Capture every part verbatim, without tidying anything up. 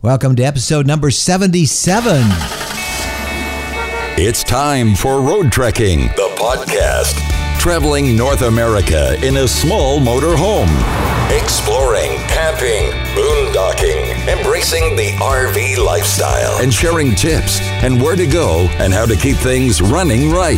Welcome to episode number seventy-seven. It's time for Road Trekking, the podcast. Traveling North America in a small motor home. Exploring, camping, boondocking, embracing the R V lifestyle. And sharing tips and where to go and how to keep things running right.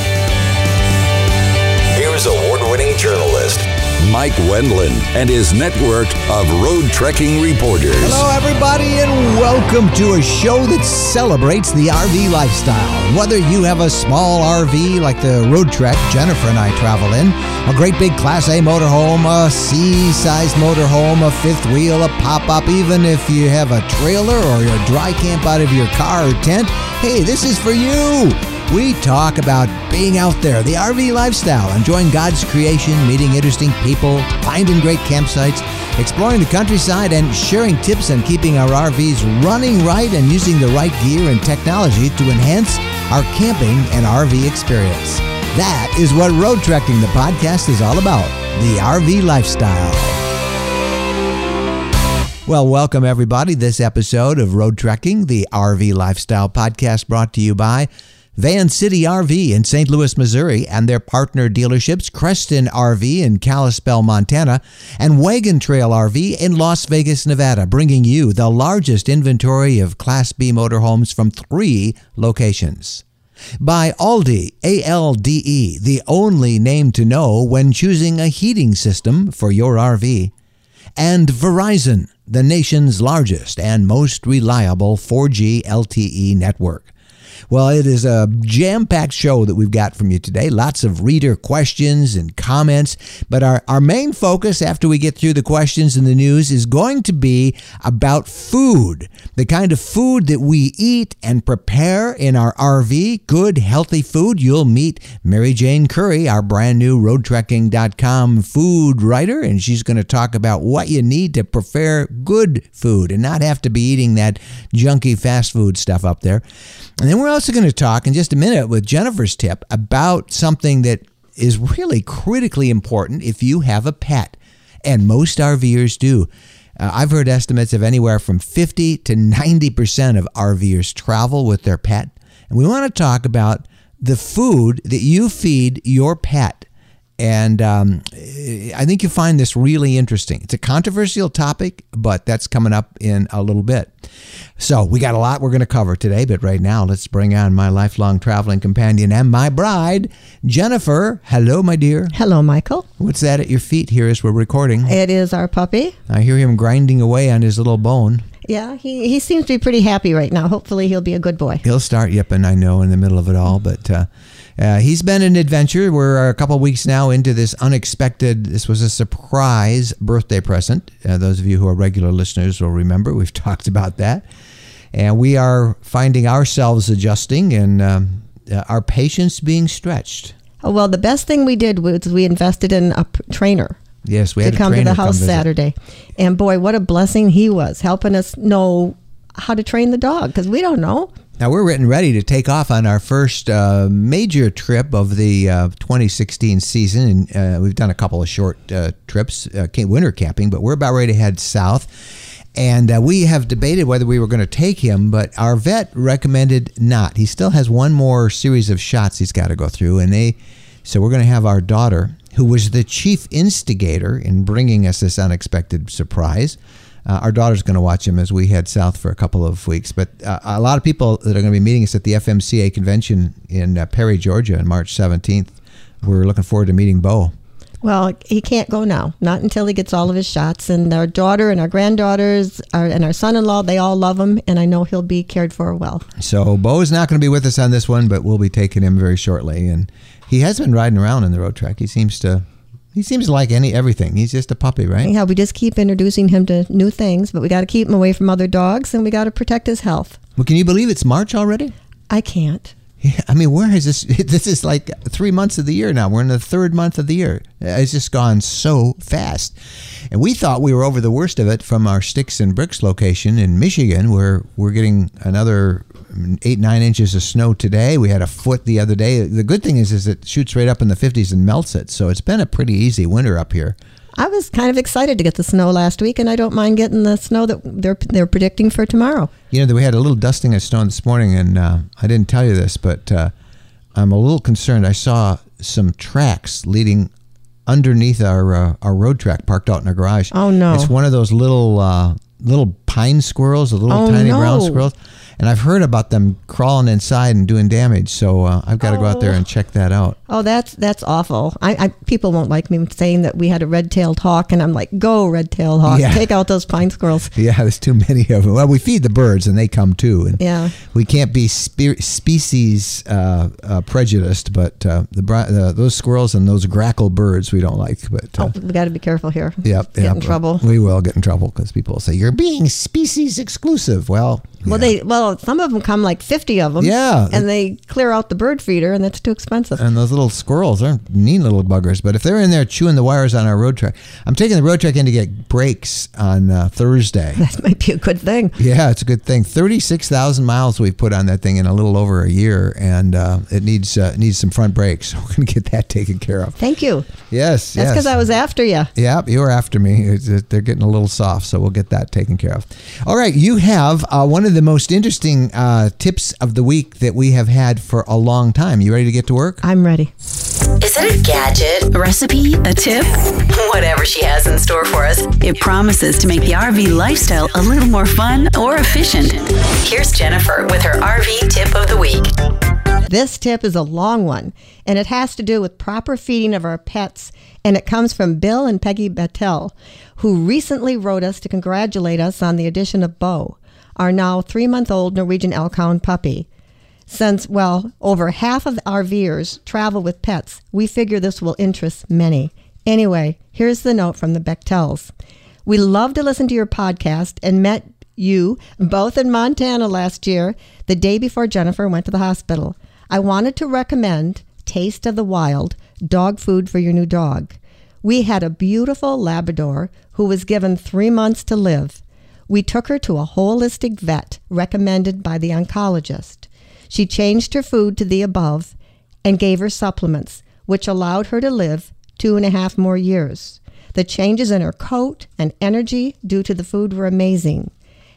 Here's award-winning journalist Mike Wendland and his network of road trekking reporters. Hello, everybody, and welcome to a show that celebrates the R V lifestyle. Whether you have a small R V like the Road Trek Jennifer and I travel in, a great big Class A motorhome, a C-sized motorhome, a fifth wheel, a pop-up, even if you have a trailer or a dry camp out of your car or tent, hey, this is for you. We talk about being out there, the R V lifestyle, enjoying God's creation, meeting interesting people, finding great campsites, exploring the countryside, and sharing tips on keeping our R Vs running right and using the right gear and technology to enhance our camping and R V experience. That is what Road Trekking, the podcast, is all about, the R V lifestyle. Well, welcome everybody. This episode of Road Trekking, the R V lifestyle podcast, brought to you by Van City R V in Saint Louis, Missouri, and their partner dealerships, Creston R V in Kalispell, Montana, and Wagon Trail R V in Las Vegas, Nevada, bringing you the largest inventory of Class B motorhomes from three locations. By Alde, A L D E, the only name to know when choosing a heating system for your R V. And Verizon, the nation's largest and most reliable four G L T E network. Well, it is a jam-packed show that we've got from you today. Lots of reader questions and comments. But our, our main focus after we get through the questions and the news is going to be about food. The kind of food that we eat and prepare in our R V. Good, healthy food. You'll meet Mary Jane Curry, our brand new road trekking dot com food writer. And she's going to talk about what you need to prepare good food and not have to be eating that junky fast food stuff up there. And then we're also going to talk in just a minute with Jennifer's tip about something that is really critically important if you have a pet, and most RVers do. Uh, I've heard estimates of anywhere from fifty to ninety percent of RVers travel with their pet, and we want to talk about the food that you feed your pet. And um, I think you'll find this really interesting. It's a controversial topic, but that's coming up in a little bit. So we got a lot we're going to cover today, but right now let's bring on my lifelong traveling companion and my bride, Jennifer. Hello, my dear. Hello, Michael. What's that at your feet here as we're recording? It is our puppy. I hear him grinding away on his little bone. Yeah, he, he seems to be pretty happy right now. Hopefully he'll be a good boy. He'll start yipping, I know, in the middle of it all, but uh, uh, he's been an adventure. We're a couple weeks now into this unexpected, this was a surprise birthday present. Uh, those of you who are regular listeners will remember, we've talked about that. And we are finding ourselves adjusting and um, uh, our patience being stretched. Oh, well, the best thing we did was we invested in a p- trainer. Yes, we had to a come trainer to the house come Saturday. And boy, what a blessing he was, helping us know how to train the dog, because we don't know. Now we're getting ready to take off on our first uh, major trip of the uh, twenty sixteen season. And uh, we've done a couple of short uh, trips, uh, winter camping, but we're about ready to head south. And uh, we have debated whether we were going to take him, but our vet recommended not. He still has one more series of shots he's got to go through, and they. So we're going to have our daughter, who was the chief instigator in bringing us this unexpected surprise. Uh, our daughter's going to watch him as we head south for a couple of weeks. But uh, a lot of people that are going to be meeting us at the F M C A convention in uh, Perry, Georgia on March seventeenth. We're looking forward to meeting Bo. Well, he can't go now, not until he gets all of his shots. And our daughter and our granddaughters our, and our son-in-law, they all love him, and I know he'll be cared for well. So Bo is not going to be with us on this one, but we'll be taking him very shortly. And he has been riding around in the Road Trek. He seems to, he seems to like any everything. He's just a puppy, right? Yeah, we just keep introducing him to new things, but we got to keep him away from other dogs, and we got to protect his health. Well, can you believe it's March already? I can't. Yeah, I mean, where is this? This is like three months of the year now. We're in the third month of the year. It's just gone so fast. And we thought we were over the worst of it from our Sticks and Bricks location in Michigan, where we're getting another eight, nine inches of snow today. We had a foot the other day. The good thing is, is it shoots right up in the fifties and melts it. So it's been a pretty easy winter up here. I was kind of excited to get the snow last week, and I don't mind getting the snow that they're they're predicting for tomorrow. You know, we had a little dusting of snow this morning, and uh, I didn't tell you this, but uh, I'm a little concerned. I saw some tracks leading underneath our uh, our road track parked out in our garage. Oh, no. It's one of those little uh, little pine squirrels, the little Oh, tiny no. brown squirrels. And I've heard about them crawling inside and doing damage, so uh, I've got to go out there and check that out. Oh, that's that's awful. I, I people won't like me saying that we had a red-tailed hawk, and I'm like, go red-tailed hawk, Yeah. take out those pine squirrels. Yeah, there's too many of them. Well, we feed the birds, and they come too. And Yeah. we can't be spe- species uh, uh, prejudiced, but uh, the, bri- the those squirrels and those grackle birds we don't like. But uh, Oh, we got to be careful here. Yep, Get yep. in trouble. We will get in trouble because people will say you're being species exclusive. Well, Well, yeah. they well, some of them come like fifty of them. Yeah. and they clear out the bird feeder, and that's too expensive. And those little squirrels are neat little buggers. But if they're in there chewing the wires on our road track, I'm taking the road track in to get brakes on uh, Thursday. That might be a good thing. Yeah, it's a good thing. thirty-six thousand miles we've put on that thing in a little over a year, and uh, it needs uh, needs some front brakes. So we're going to get that taken care of. Thank you. Yes, That's because yes. I was after you. Yeah, you were after me. It's, uh, they're getting a little soft, so we'll get that taken care of. All right, you have uh, one of the most interesting uh, tips of the week that we have had for a long time. You ready to get to work? I'm ready. Is it a gadget, a recipe, a tip? Whatever she has in store for us, it promises to make the R V lifestyle a little more fun or efficient. Here's Jennifer with her R V tip of the week. This tip is a long one, and it has to do with proper feeding of our pets, and it comes from Bill and Peggy Battelle, who recently wrote us to congratulate us on the addition of Bo, our now three-month-old Norwegian Elkhound puppy. Since, well, over half of RVers travel with pets, we figure this will interest many. Anyway, here's the note from the Battelles. We love to listen to your podcast and met you both in Montana last year, the day before Jennifer went to the hospital. I wanted to recommend Taste of the Wild, dog food for your new dog. We had a beautiful Labrador who was given three months to live. We took her to a holistic vet recommended by the oncologist. She changed her food to the above and gave her supplements, which allowed her to live two and a half more years. The changes in her coat and energy due to the food were amazing.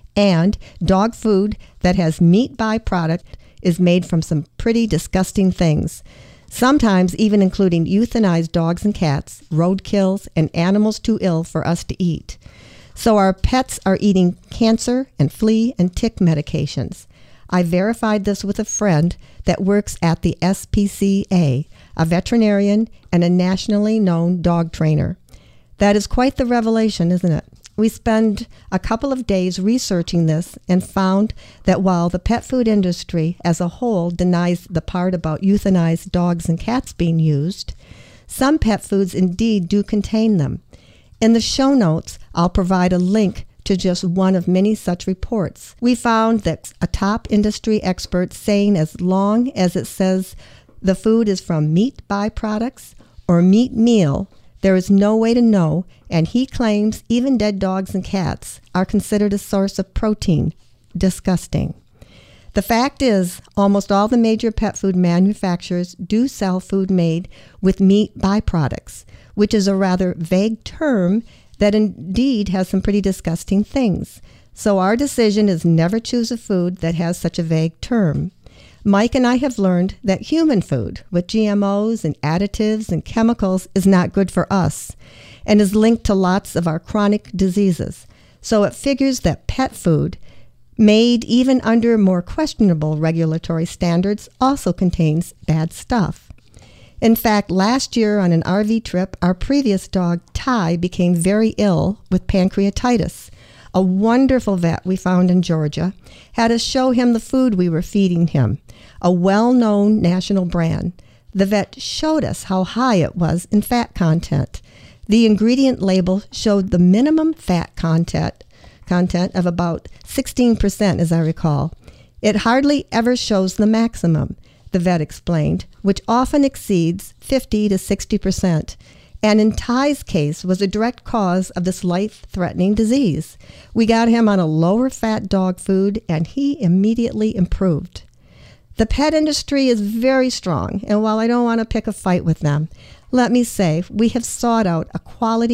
And dog food that has meat byproduct is made from some pretty disgusting things, sometimes even including euthanized dogs and cats, roadkills, and animals too ill for us to eat. So our pets are eating cancer and flea and tick medications. I verified this with a friend that works at the S P C A, a veterinarian and a nationally known dog trainer. That is quite the revelation, isn't it? We spent a couple of days researching this and found that while the pet food industry as a whole denies the part about euthanized dogs and cats being used, some pet foods indeed do contain them. In the show notes, I'll provide a link to just one of many such reports. We found that a top industry expert saying as long as it says the food is from meat byproducts or meat meal, there is no way to know, and he claims even dead dogs and cats are considered a source of protein. Disgusting. The fact is, almost all the major pet food manufacturers do sell food made with meat byproducts, which is a rather vague term that indeed has some pretty disgusting things. So our decision is never choose a food that has such a vague term. Mike and I have learned that human food with G M Os and additives and chemicals is not good for us and is linked to lots of our chronic diseases. So it figures that pet food, made even under more questionable regulatory standards, also contains bad stuff. In fact, last year on an R V trip, our previous dog, Ty, became very ill with pancreatitis. A wonderful vet we found in Georgia had us show him the food we were feeding him, a well-known national brand. The vet showed us how high it was in fat content. The ingredient label showed the minimum fat content content of about sixteen percent, as I recall. It hardly ever shows the maximum, the vet explained, which often exceeds fifty to sixty percent. And in Ty's case was a direct cause of this life-threatening disease. We got him on a lower-fat dog food, and he immediately improved. The pet industry is very strong, and while I don't want to pick a fight with them, let me say we have sought out a quality,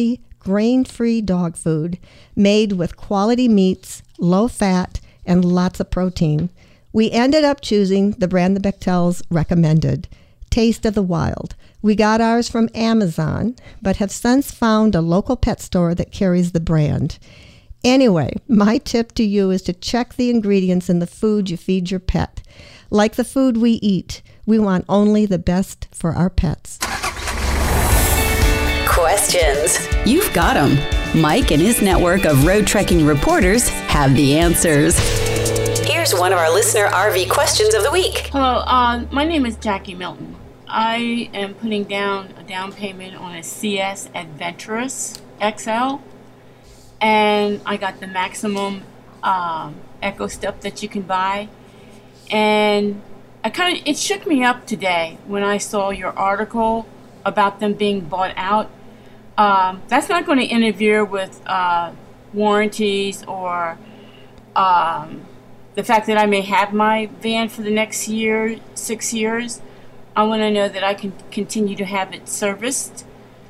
grain-free dog food made with quality meats, low fat, and lots of protein. We ended up choosing the brand the Bechtels recommended, Taste of the Wild. We got ours from Amazon, but have since found a local pet store that carries the brand. Anyway, my tip to you is to check the ingredients in the food you feed your pet. Like the food we eat, we want only the best for our pets. Questions. You've got them. Mike and his network of road trekking reporters have the answers. Here's one of our listener R V questions of the week. Hello, uh, my name is Jackie Milton. I am putting down a down payment on a C S Adventurous X L, and I got the maximum um, Echo Step that you can buy. And I kind of it shook me up today when I saw your article about them being bought out. Um, that's not going to interfere with uh, warranties or um, the fact that I may have my van for the next year, six years. I want to know that I can continue to have it serviced.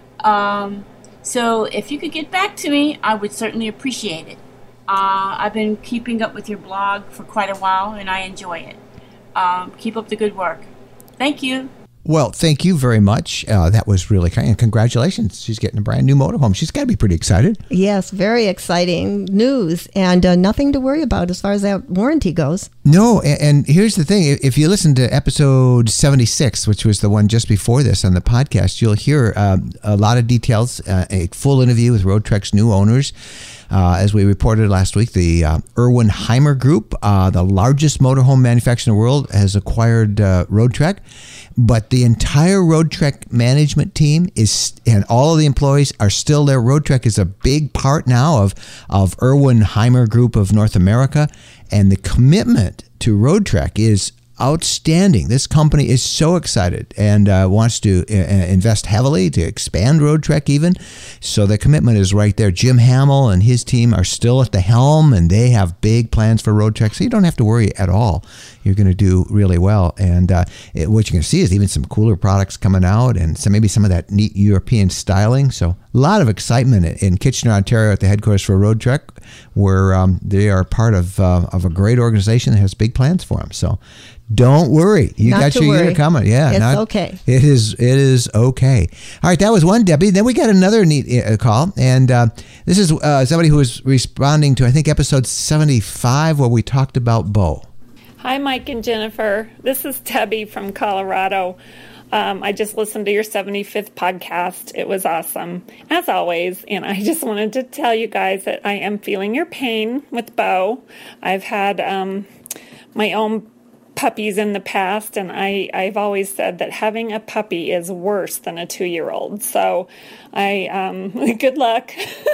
Um, so if you could get back to me, I would certainly appreciate it. Uh, I've been keeping up with your blog for quite a while, and I enjoy it. Um, keep up the good work. Thank you. Well, thank you very much. Uh, that was really kind. And congratulations. She's getting a brand new motorhome. She's got to be pretty excited. Yes, very exciting news, and uh, nothing to worry about as far as that warranty goes. No, and, and here's the thing. If you listen to episode seventy-six, which was the one just before this on the podcast, you'll hear um, a lot of details, uh, a full interview with Road Trek's new owners. Uh, as we reported last week, the uh, Erwin Heimer Group, uh, the largest motorhome manufacturer in the world, has acquired uh, Road Trek. But the entire Road Trek management team is, and all of the employees are still there. Road Trek is a big part now of, of Erwin Heimer Group of North America. And the commitment to Road Trek is outstanding. This company is so excited and uh, wants to uh, invest heavily to expand Road Trek even. So the commitment is right there. Jim Hamill and his team are still at the helm, and they have big plans for Road Trek. So you don't have to worry at all. You're going to do really well. And uh, it, what you're going to see is even some cooler products coming out, and so maybe some of that neat European styling. So a lot of excitement in Kitchener, Ontario at the headquarters for Road Trek, where um, they are part of uh, of a great organization that has big plans for them. So don't worry. You not got your worry. year coming. Yeah. It's not, okay. It is, it is okay. All right. That was one, Debbie. Then we got another neat uh, call. And uh, this is uh, somebody who was responding to, I think, episode seventy-five, where we talked about Bo. Hi, Mike and Jennifer. This is Debbie from Colorado. Um, I just listened to your seventy-fifth podcast. It was awesome, as always. And I just wanted to tell you guys that I am feeling your pain with Bo. I've had um, my own puppies in the past, and I, I've always said that having a puppy is worse than a two-year-old. So I um, good luck.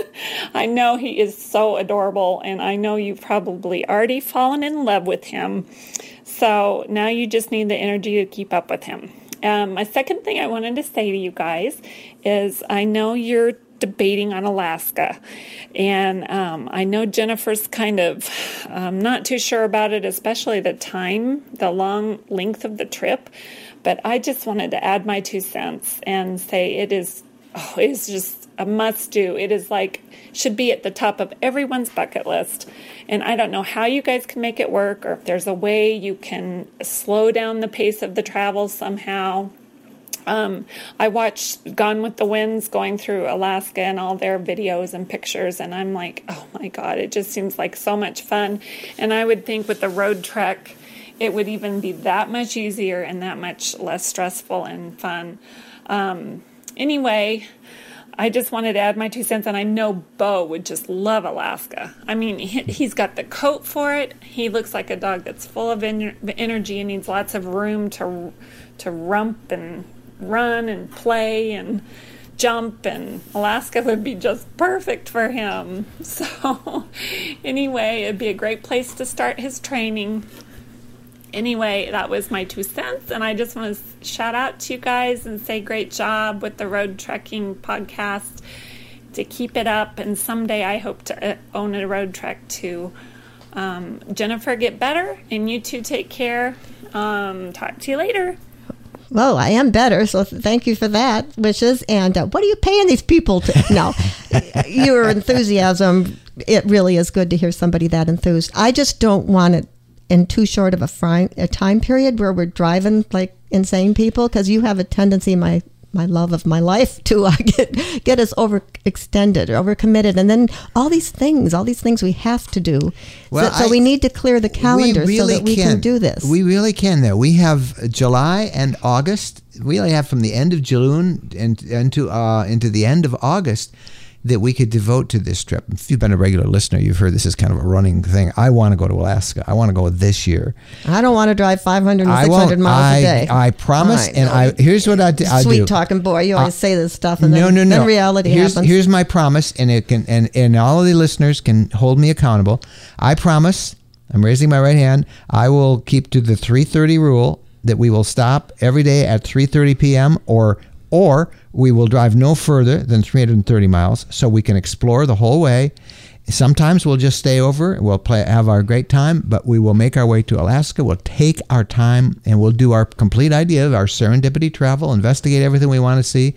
I know he is so adorable, and I know you've probably already fallen in love with him. So now you just need the energy to keep up with him. Um, my second thing I wanted to say to you guys is I know you're debating on Alaska, and um, I know Jennifer's kind of um, not too sure about it, especially the time, the long length of the trip, but I just wanted to add my two cents and say it is, oh, it is just a must-do. It is like, should be at the top of everyone's bucket list, and I don't know how you guys can make it work, or if there's a way you can slow down the pace of the travel somehow. Um, I watched Gone with the Winds going through Alaska and all their videos and pictures, and I'm like, oh my God, it just seems like so much fun. And I would think with the Road Trek, it would even be that much easier and that much less stressful and fun. Um, anyway, I just wanted to add my two cents, and I know Bo would just love Alaska. I mean, he, he's got the coat for it. He looks like a dog that's full of en- energy and needs lots of room to to rump and run and play and jump, and Alaska would be just perfect for him. So anyway, it'd be a great place to start his training. Anyway, that was my two cents, and I just want to shout out to you guys and say great job with the Road Trekking podcast, to keep it up, and someday I hope to own a Road Trek too. Um, Jennifer, get better, and you two take care. Um, talk to you later. Well, I am better, so thank you for that, wishes. And uh, what are you paying these people to? No, your enthusiasm, it really is good to hear somebody that enthused. I just don't want it in too short of a, fri- a time period where we're driving like insane people, because you have a tendency, my my love of my life, to uh, get get us overextended or overcommitted, and then all these things, all these things we have to do. Well, so, so I, we need to clear the calendar really so that we can. can do this. We really can. Though we have July and August. We only have from the end of June and into uh, into the end of August that we could devote to this trip. If you've been a regular listener, you've heard this is kind of a running thing. I want to go to Alaska. I want to go this year. I don't want to drive five hundred and six hundred miles I, a day. I promise. I and I here's what I, do, I Sweet do. talking boy. You always uh, say this stuff, and no, then, no, no. then reality here's, happens. Here's my promise, and it can, and, and all of the listeners can hold me accountable. I promise, I'm raising my right hand, I will keep to the three thirty rule, that we will stop every day at three thirty p.m. or or we will drive no further than three hundred thirty miles, so we can explore the whole way. Sometimes we'll just stay over, we'll play, have our great time, but we will make our way to Alaska. We'll take our time, and we'll do our complete idea of our serendipity travel, investigate everything we want to see.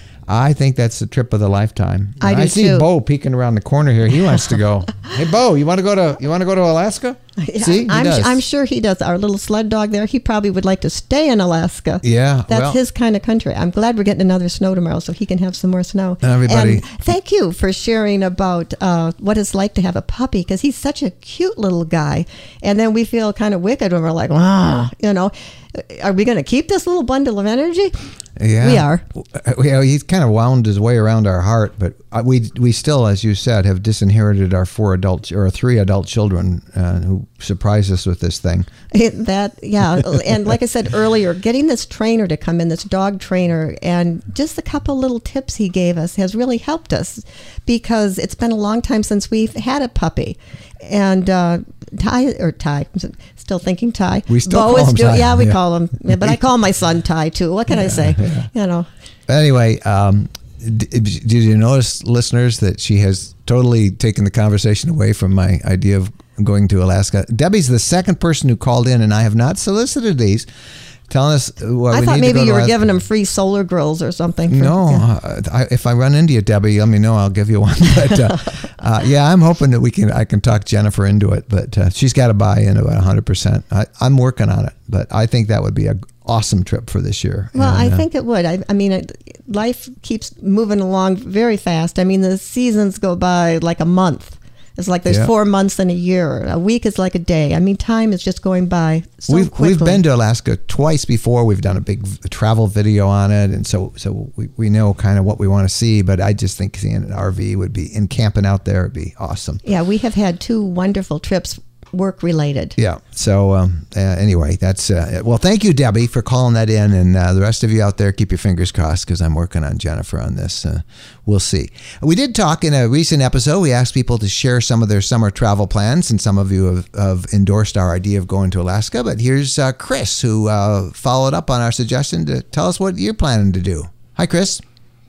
I think that's the trip of the lifetime. I do I see too. Bo peeking around the corner here. He wants to go. Hey, Bo, you want to go to you want to go to Alaska? Yeah, see, he I'm, does. I'm sure he does. Our little sled dog there, he probably would like to stay in Alaska. Yeah, that's well, his kind of country. I'm glad we're getting another snow tomorrow, so he can have some more snow. Everybody, and thank you for sharing about uh, what it's like to have a puppy, because he's such a cute little guy. And then we feel kind of wicked when we're like, wow, you know, are we going to keep this little bundle of energy? Yeah, we are. Well, he's kind of wound his way around our heart, but we we still, as you said, have disinherited our four adult or three adult children uh, who surprise us with this thing. It, that yeah, and like I said earlier, getting this trainer to come in, this dog trainer, and just a couple little tips he gave us has really helped us, because it's been a long time since we've had a puppy, and uh, Ty or Ty. Still thinking Ty. We still Bo call is him still, Ty. Yeah, we yeah. call him. Yeah, but I call my son Ty too. What can yeah, I say? Yeah. You know. Anyway, um, did, did you notice, listeners, that she has totally taken the conversation away from my idea of going to Alaska? Debbie's the second person who called in, and I have not solicited these, telling us what I we thought need maybe to go you to were Alaska. giving them free solar grills or something. For, no, yeah. uh, I, if I run into you, Debbie, let me know. I'll give you one. But uh, uh, yeah, I'm hoping that we can. I can talk Jennifer into it, but uh, she's got to buy in about one hundred percent. I, I'm working on it, but I think that would be an awesome trip for this year. Well, and, I uh, think it would. I, I mean, it, life keeps moving along very fast. I mean, the seasons go by like a month. It's like there's yeah. four months in a year. A week is like a day. I mean, time is just going by so we've, quickly. We've been to Alaska twice before. We've done a big v- travel video on it, and so so we, we know kind of what we want to see. But I just think seeing an R V would be, and camping out there would be awesome. Yeah, we have had two wonderful trips, work related. Yeah. So um, uh, anyway, that's uh, well. Thank you, Debbie, for calling that in, and uh, the rest of you out there, keep your fingers crossed, because I'm working on Jennifer on this. Uh, we'll see. We did talk in a recent episode. We asked people to share some of their summer travel plans, and some of you have, have endorsed our idea of going to Alaska. But here's uh, Chris, who uh, followed up on our suggestion to tell us what you're planning to do. Hi, Chris.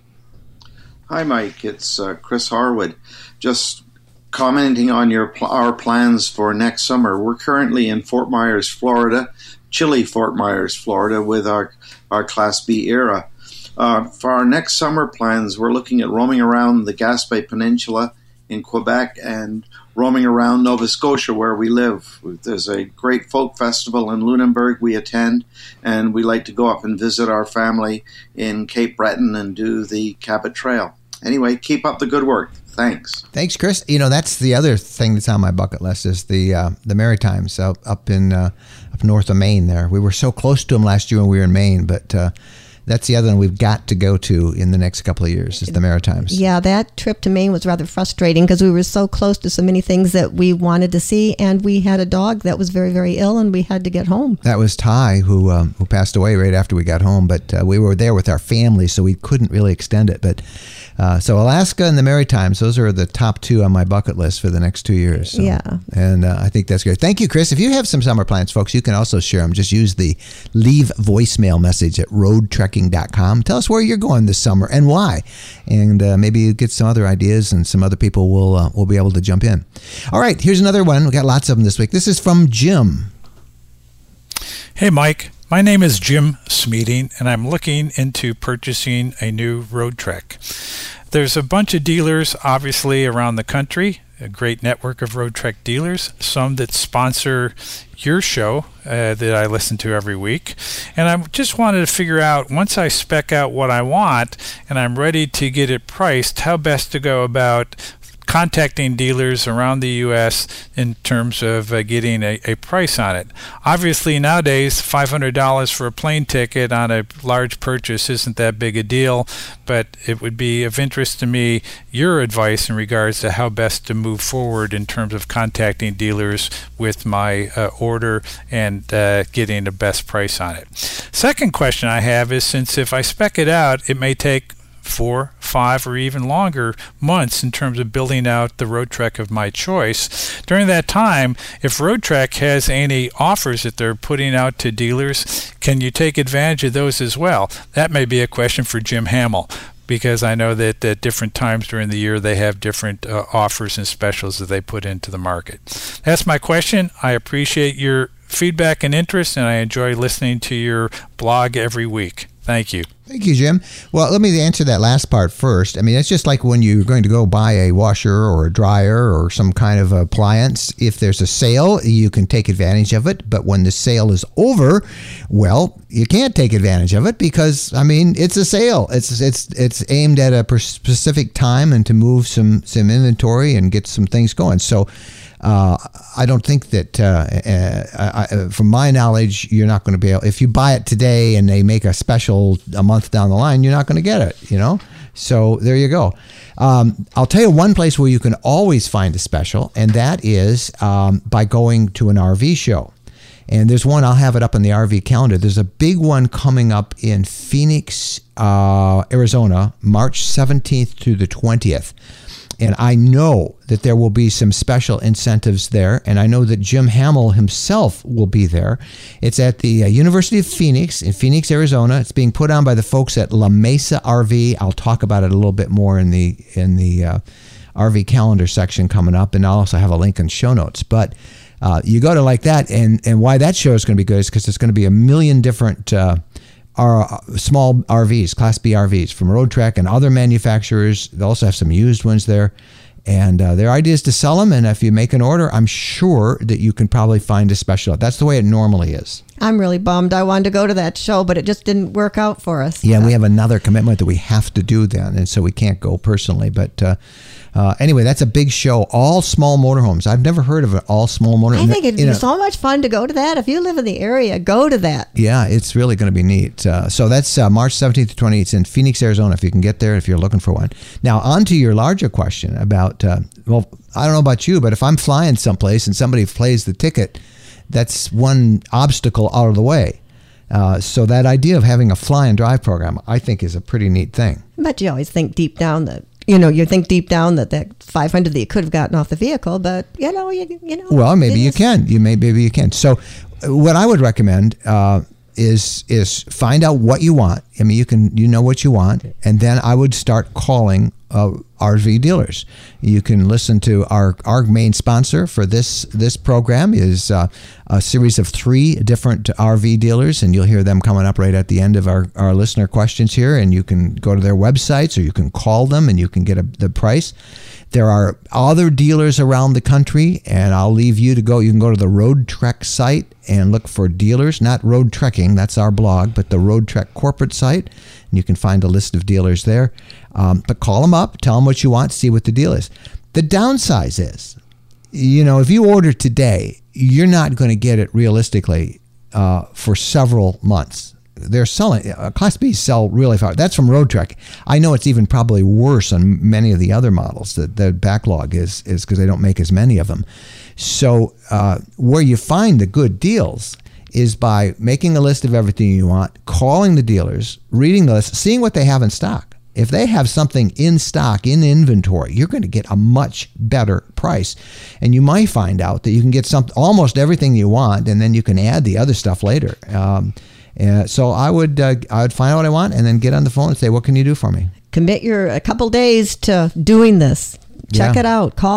Hi, Mike. It's uh, Chris Harwood. Just commenting on your pl- our plans for next summer. We're currently in Fort Myers, Florida, chilly Fort Myers, Florida, with our, our Class B era. Uh, for our next summer plans, we're looking at roaming around the Gaspé Peninsula in Quebec and roaming around Nova Scotia, where we live. There's a great folk festival in Lunenburg we attend, and we like to go up and visit our family in Cape Breton and do the Cabot Trail. Anyway, keep up the good work. Thanks. Thanks, Chris. You know, that's the other thing that's on my bucket list is the uh, the Maritimes up, up in uh, up north of Maine there. We were so close to them last year when we were in Maine, but uh, that's the other one we've got to go to in the next couple of years is the Maritimes. Yeah, that trip to Maine was rather frustrating because we were so close to so many things that we wanted to see, and we had a dog that was very, very ill, and we had to get home. That was Ty, who um, who passed away right after we got home, but uh, we were there with our family, so we couldn't really extend it. But uh, so Alaska and the Maritimes, those are the top two on my bucket list for the next two years. So. Yeah. And uh, I think that's great. Thank you, Chris. If you have some summer plans, folks, you can also share them. Just use the leave voicemail message at road trekking dot com. Tell us where you're going this summer and why. And uh, maybe you get some other ideas, and some other people will uh, will be able to jump in. All right, here's another one. We got lots of them this week. This is from Jim. Hey, Mike. My name is Jim Smeeting, and I'm looking into purchasing a new Roadtrek. There's a bunch of dealers, obviously, around the country, a great network of Roadtrek dealers, some that sponsor your show uh, that I listen to every week. And I just wanted to figure out, once I spec out what I want and I'm ready to get it priced, how best to go about contacting dealers around the U S in terms of uh, getting a, a price on it. Obviously, nowadays, five hundred dollars for a plane ticket on a large purchase isn't that big a deal, but it would be of interest to me, your advice in regards to how best to move forward in terms of contacting dealers with my uh, order and uh, getting the best price on it. Second question I have is, since if I spec it out, it may take four, five, or even longer months in terms of building out the Roadtrek of my choice. During that time, if Roadtrek has any offers that they're putting out to dealers, can you take advantage of those as well? That may be a question for Jim Hamill, because I know that at different times during the year they have different uh, offers and specials that they put into the market. That's my question. I appreciate your feedback and interest, and I enjoy listening to your blog every week. Thank you. Thank you, Jim. Well, let me answer that last part first. I mean, it's just like when you're going to go buy a washer or a dryer or some kind of appliance. If there's a sale, you can take advantage of it. But when the sale is over, well, you can't take advantage of it because, I mean, it's a sale. It's it's it's aimed at a specific time and to move some, some inventory and get some things going. So Uh, I don't think that, uh, uh, I, from my knowledge, you're not going to be able, if you buy it today and they make a special a month down the line, you're not going to get it, you know? So there you go. Um, I'll tell you one place where you can always find a special, and that is um, by going to an R V show. And there's one, I'll have it up on the R V calendar. There's a big one coming up in Phoenix, uh, Arizona, March seventeenth to the twentieth. And I know that there will be some special incentives there, and I know that Jim Hamill himself will be there. It's at the uh, University of Phoenix in Phoenix, Arizona. It's being put on by the folks at La Mesa R V. I'll talk about it a little bit more in the in the uh, R V calendar section coming up, and I'll also have a link in show notes. But uh, you go to like that, and, and why that show is going to be good is because there's going to be a million different uh, Are small R Vs, Class B R Vs from Roadtrek and other manufacturers. They also have some used ones there. And uh, their idea is to sell them. And if you make an order, I'm sure that you can probably find a special. That's the way it normally is. I'm really bummed. I wanted to go to that show, but it just didn't work out for us. Yeah, we have another commitment that we have to do then. And so we can't go personally. But uh, uh, anyway, that's a big show. All small motorhomes. I've never heard of an all small motorhome. I think it'd be so much fun to go to that. If you live in the area, go to that. Yeah, it's really going to be neat. Uh, so that's uh, March seventeenth to twentieth. It's in Phoenix, Arizona, if you can get there, if you're looking for one. Now, on to your larger question about, uh, well, I don't know about you, but if I'm flying someplace and somebody plays the ticket, that's one obstacle out of the way. Uh, so that idea of having a fly and drive program, I think, is a pretty neat thing. But you always think deep down that, you know, you think deep down that that five hundred that you could have gotten off the vehicle, but, you know, you, you know. Well, maybe you can. You may, maybe you can. So what I would recommend uh, is is find out what you want. I mean, you can, you know what you want, and then I would start calling uh, R V dealers. You can listen to our our main sponsor for this this program is uh, a series of three different R V dealers, and you'll hear them coming up right at the end of our, our listener questions here. And you can go to their websites or you can call them and you can get a, the price. There are other dealers around the country, and I'll leave you to go. You can go to the Roadtrek site and look for dealers, not Road Trekking, that's our blog, but the Roadtrek corporate site, and you can find a list of dealers there. Um, but call them up, tell them what you want, see what the deal is. The downside is, you know, if you order today, you're not going to get it realistically uh, for several months. They're selling, uh, Class B sell really fast. That's from Roadtrek. I know it's even probably worse on many of the other models. The, the backlog is is because they don't make as many of them. So uh, where you find the good deals is by making a list of everything you want, calling the dealers, reading the list, seeing what they have in stock. If they have something in stock, in inventory, you're going to get a much better price. And you might find out that you can get some, almost everything you want, and then you can add the other stuff later. Um, Uh, so I would uh, I would find out what I want and then get on the phone and say, what can you do for me? Commit your a couple days to doing this. Check Yeah. it out. Call.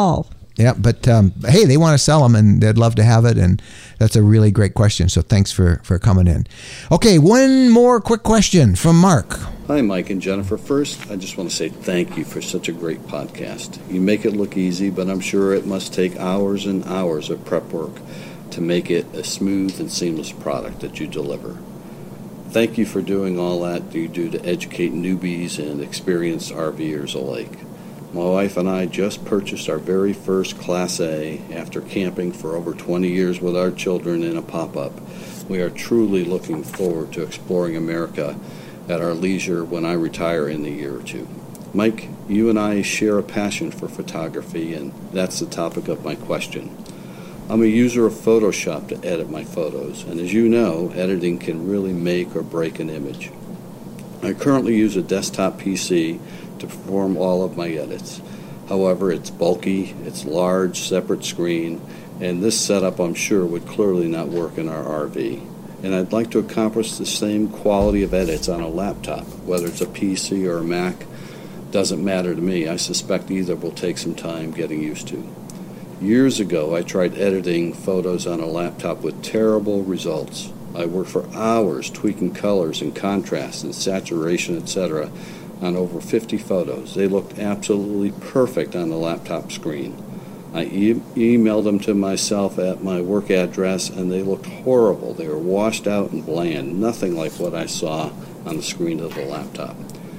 Yeah, but um, hey, they want to sell them, and they'd love to have it, and that's a really great question. So thanks for, for coming in. Okay, one more quick question from Mark. Hi, Mike and Jennifer. First, I just want to say thank you for such a great podcast. You make it look easy, but I'm sure it must take hours and hours of prep work to make it a smooth and seamless product that you deliver. Thank you for doing all that you do to educate newbies and experienced RVers alike. My wife and I just purchased our very first Class A after camping for over twenty years with our children in a pop-up. We are truly looking forward to exploring America at our leisure when I retire in a year or two. Mike, you and I share a passion for photography, and that's the topic of my question. I'm a user of Photoshop to edit my photos, and as you know, editing can really make or break an image. I currently use a desktop P C to perform all of my edits. However, it's bulky, it's large, separate screen, and this setup I'm sure would clearly not work in our R V. And I'd like to accomplish the same quality of edits on a laptop, whether it's a P C or a Mac, doesn't matter to me. I suspect either will take some time getting used to. Years ago, I tried editing photos on a laptop with terrible results. I worked for hours tweaking colors and contrast and saturation, et cetera on over fifty photos. They looked absolutely perfect on the laptop screen. I e- emailed them to myself at my work address, and they looked horrible. They were washed out and bland, nothing like what I saw on the screen of the laptop.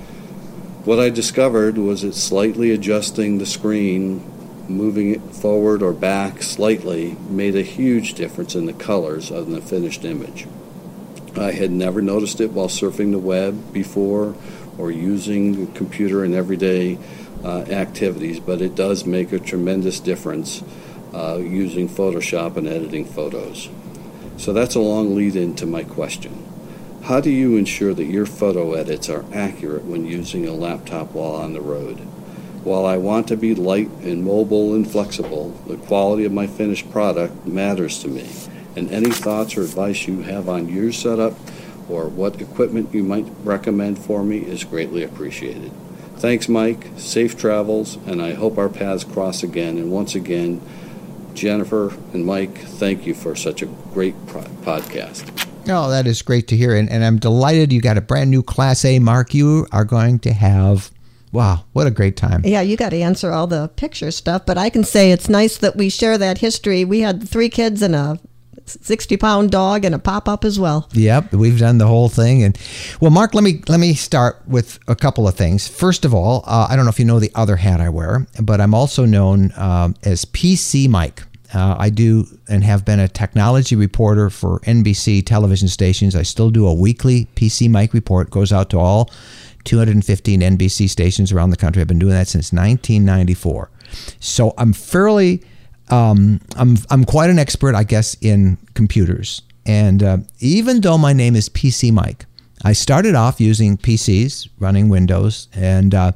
What I discovered was that slightly adjusting the screen, moving it forward or back slightly, made a huge difference in the colors of the finished image. I had never noticed it while surfing the web before or using the computer in everyday uh, activities, but it does make a tremendous difference uh, using Photoshop and editing photos. So that's a long lead into my question. How do you ensure that your photo edits are accurate when using a laptop while on the road? While I want to be light and mobile and flexible, the quality of my finished product matters to me, and any thoughts or advice you have on your setup or what equipment you might recommend for me is greatly appreciated. Thanks, Mike. Safe travels, and I hope our paths cross again. And once again, Jennifer and Mike, thank you for such a great pro- podcast. Oh, that is great to hear, and, and I'm delighted you got a brand new Class A, Mark. You are going to have, wow, what a great time. Yeah, you got to answer all the picture stuff, but I can say it's nice that we share that history. We had three kids and a sixty-pound dog and a pop-up as well. Yep, we've done the whole thing. And well, Mark, let me let me start with a couple of things. First of all, uh, I don't know if you know the other hat I wear, but I'm also known um, as P C Mike. Uh, I do and have been a technology reporter for N B C television stations. I still do a weekly P C Mike report. It goes out to all two hundred fifteen N B C stations around the country. I've been doing that since nineteen ninety-four. So I'm fairly, um, I'm I'm quite an expert, I guess, in computers. And uh, even though my name is P C Mike, I started off using P Cs, running Windows. And uh,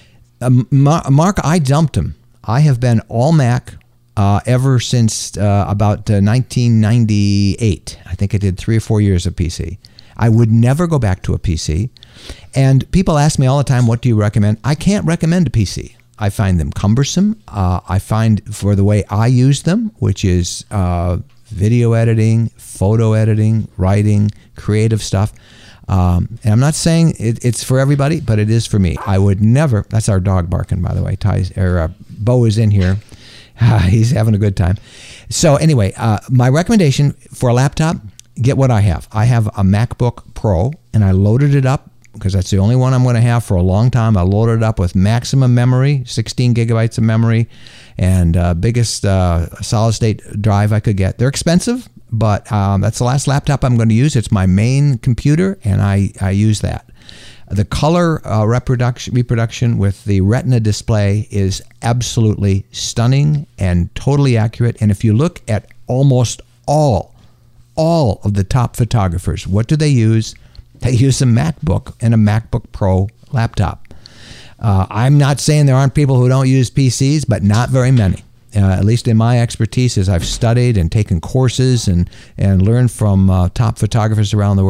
Mark, I dumped them. I have been all Mac Uh, ever since uh, about uh, nineteen ninety-eight. I think I did three or four years of P C. I would never go back to a P C. And people ask me all the time, what do you recommend? I can't recommend a P C. I find them cumbersome. Uh, I find for the way I use them, which is uh, video editing, photo editing, writing, creative stuff. Um, and I'm not saying it, it's for everybody, but it is for me. I would never, that's our dog barking, by the way. Ty's, or, uh, Bo is in here. He's having a good time. So anyway, uh, my recommendation for a laptop, get what I have. I have a MacBook Pro, and I loaded it up because that's the only one I'm going to have for a long time. I loaded it up with maximum memory, sixteen gigabytes of memory, and uh, biggest uh, solid-state drive I could get. They're expensive, but um, that's the last laptop I'm going to use. It's my main computer, and I, I use that. The color uh, reproduction, reproduction with the Retina display is absolutely stunning and totally accurate. And if you look at almost all, all of the top photographers, what do they use? They use a MacBook and a MacBook Pro laptop. Uh, I'm not saying there aren't people who don't use P Cs, but not very many. Uh, at least in my expertise, as I've studied and taken courses and, and learned from uh, top photographers around the world,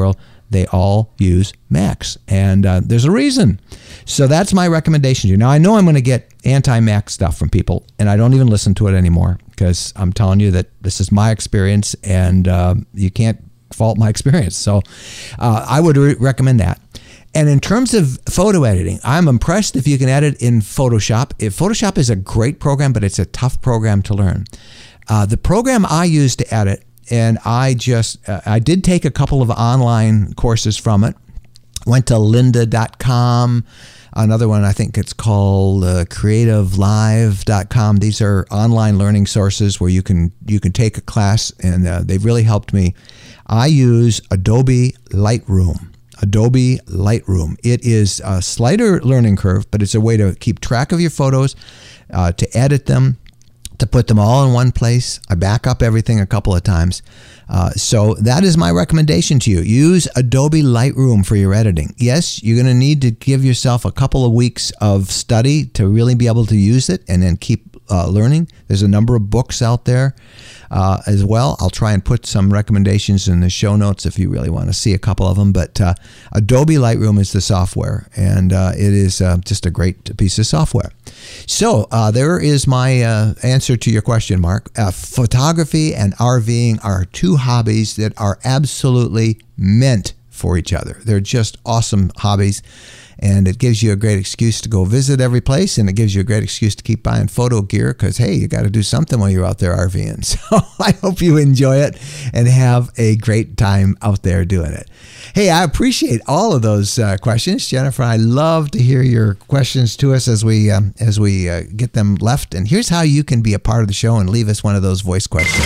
they all use Macs. And uh, there's a reason. So that's my recommendation to you. Now, I know I'm going to get anti-Mac stuff from people, and I don't even listen to it anymore because I'm telling you that this is my experience, and uh, you can't fault my experience. So uh, I would re- recommend that. And in terms of photo editing, I'm impressed if you can edit in Photoshop. If Photoshop is a great program, but it's a tough program to learn. Uh, the program I use to edit, and I just, uh, I did take a couple of online courses from it. Went to lynda dot com. Another one, I think it's called uh, creative live dot com. These are online learning sources where you can you can take a class, and uh, they've really helped me. I use Adobe Lightroom. Adobe Lightroom. It is a slighter learning curve, but it's a way to keep track of your photos, uh, to edit them, to put them all in one place. I back up everything a couple of times. Uh, so that is my recommendation to you. Use Adobe Lightroom for your editing. Yes, you're going to need to give yourself a couple of weeks of study to really be able to use it and then keep uh, learning. There's a number of books out there uh, as well. I'll try and put some recommendations in the show notes if you really want to see a couple of them. But uh, Adobe Lightroom is the software, and uh, it is uh, just a great piece of software. So uh, there is my uh, answer to your question, Mark. Uh, photography and RVing are two hobbies that are absolutely meant for each other. They're just awesome hobbies, and it gives you a great excuse to go visit every place, and it gives you a great excuse to keep buying photo gear because, hey, you got to do something while you're out there RVing. So I hope you enjoy it and have a great time out there doing it. Hey, I appreciate all of those uh, questions, Jennifer. I love to hear your questions to us as we um, as we uh, get them left. And here's how you can be a part of the show and leave us one of those voice questions.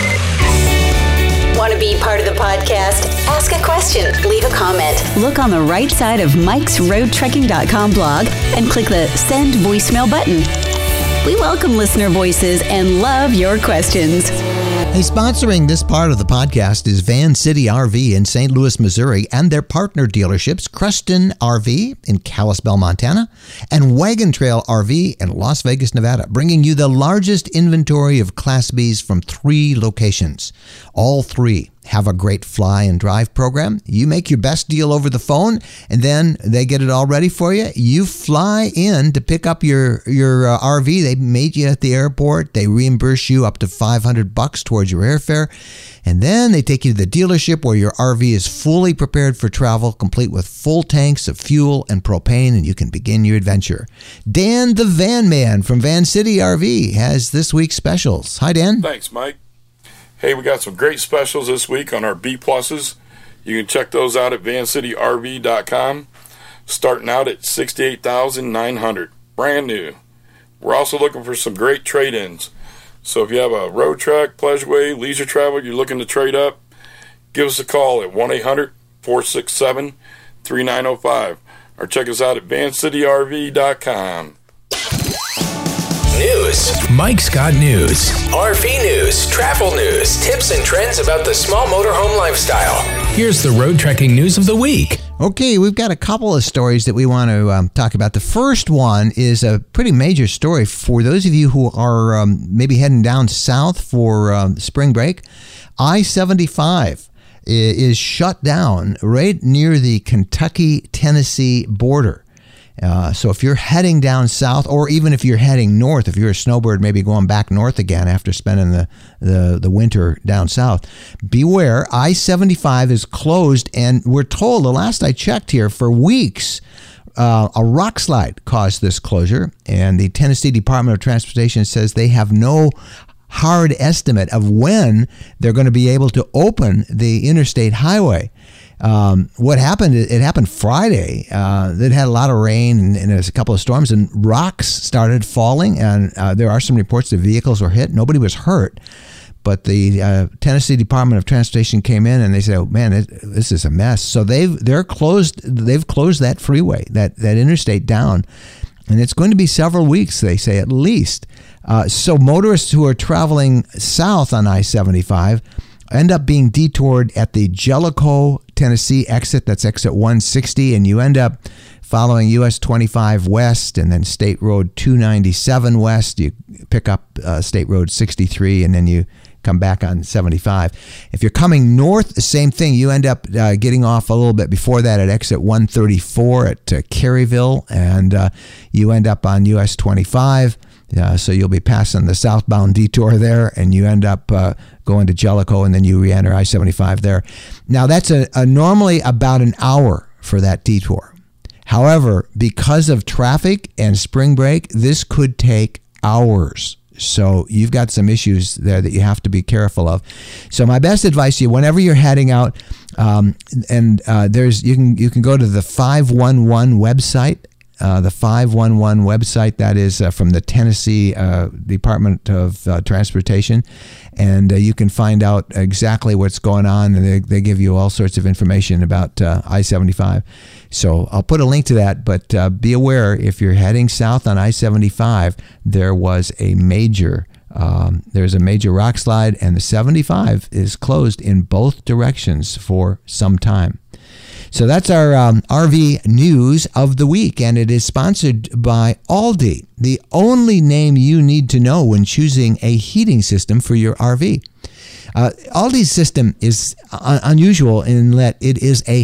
Want to be part of the podcast? Ask a question, leave a comment. Look on the right side of Mikes Road Trekking dot com blog and click the Send Voicemail button. We welcome listener voices and love your questions. Hey, sponsoring this part of the podcast is Van City R V in Saint Louis, Missouri, and their partner dealerships, Creston R V in Kalispell, Montana, and Wagon Trail R V in Las Vegas, Nevada, bringing you the largest inventory of Class Bs from three locations. All three have a great fly and drive program. You make your best deal over the phone, and then they get it all ready for you. You fly in to pick up your your uh, R V. They meet you at the airport. They reimburse you up to five hundred bucks towards your airfare, and then they take you to the dealership where your R V is fully prepared for travel, complete with full tanks of fuel and propane, and you can begin your adventure. Dan the Van Man from Van City R V has this week's specials. Hi, Dan. Thanks, Mike. Hey, we got some great specials this week on our B pluses. You can check those out at van city R V dot com. Starting out at sixty-eight thousand nine hundred dollars, brand new. We're also looking for some great trade-ins. So if you have a road track, pleasureway, leisure travel you're looking to trade up, give us a call at one eight hundred four six seven three nine zero five or check us out at van city R V dot com. News. Mike's got news. R V news, travel news, tips and trends about the small motorhome lifestyle. Here's the road trekking news of the week. Okay, we've got a couple of stories that we want to um, talk about. The first one is a pretty major story for those of you who are um, maybe heading down south for um, spring break. I seventy-five is shut down right near the Kentucky-Tennessee border. Uh, so if you're heading down south, or even if you're heading north, if you're a snowbird, maybe going back north again after spending the, the, the winter down south, beware. I seventy-five is closed, and we're told, the last I checked here, for weeks, uh, a rock slide caused this closure, and the Tennessee Department of Transportation says they have no hard estimate of when they're going to be able to open the interstate highway. Um, what happened, it happened Friday. Uh, it had a lot of rain and, and there's a couple of storms, and rocks started falling, and uh, there are some reports that vehicles were hit. Nobody was hurt, but the uh, Tennessee Department of Transportation came in and they said, oh, man, it, this is a mess. So they've, they're closed, they've closed that freeway, that, that interstate down, and it's going to be several weeks, they say, at least. Uh, so motorists who are traveling south on I seventy-five end up being detoured at the Jellicoe, Tennessee exit. That's exit one sixty, and you end up following U S twenty-five west and then State Road two ninety-seven west. You pick up uh, State Road sixty-three, and then you come back on seventy-five. If you're coming north, the same thing. You end up uh, getting off a little bit before that at exit one thirty-four at uh, Caryville, and uh, you end up on U S twenty-five. Uh, so you'll be passing the southbound detour there, and you end up uh, going to Jellicoe, and then you re-enter I seventy-five there. Now, that's a, a normally about an hour for that detour. However, because of traffic and spring break, this could take hours. So you've got some issues there that you have to be careful of. So my best advice to you, whenever you're heading out, um, and uh, there's you can you can go to the five one one website. Uh, the five one one website, that is uh, from the Tennessee uh, Department of uh, Transportation, and uh, you can find out exactly what's going on, and they, they give you all sorts of information about uh, I seventy-five. So I'll put a link to that, but uh, be aware, if you're heading south on I seventy-five, there was a major um, there's a major rock slide, and the seventy-five is closed in both directions for some time. So that's our um, R V news of the week, and it is sponsored by Aldi, the only name you need to know when choosing a heating system for your R V. Uh, Aldi's system is un- unusual in that it is a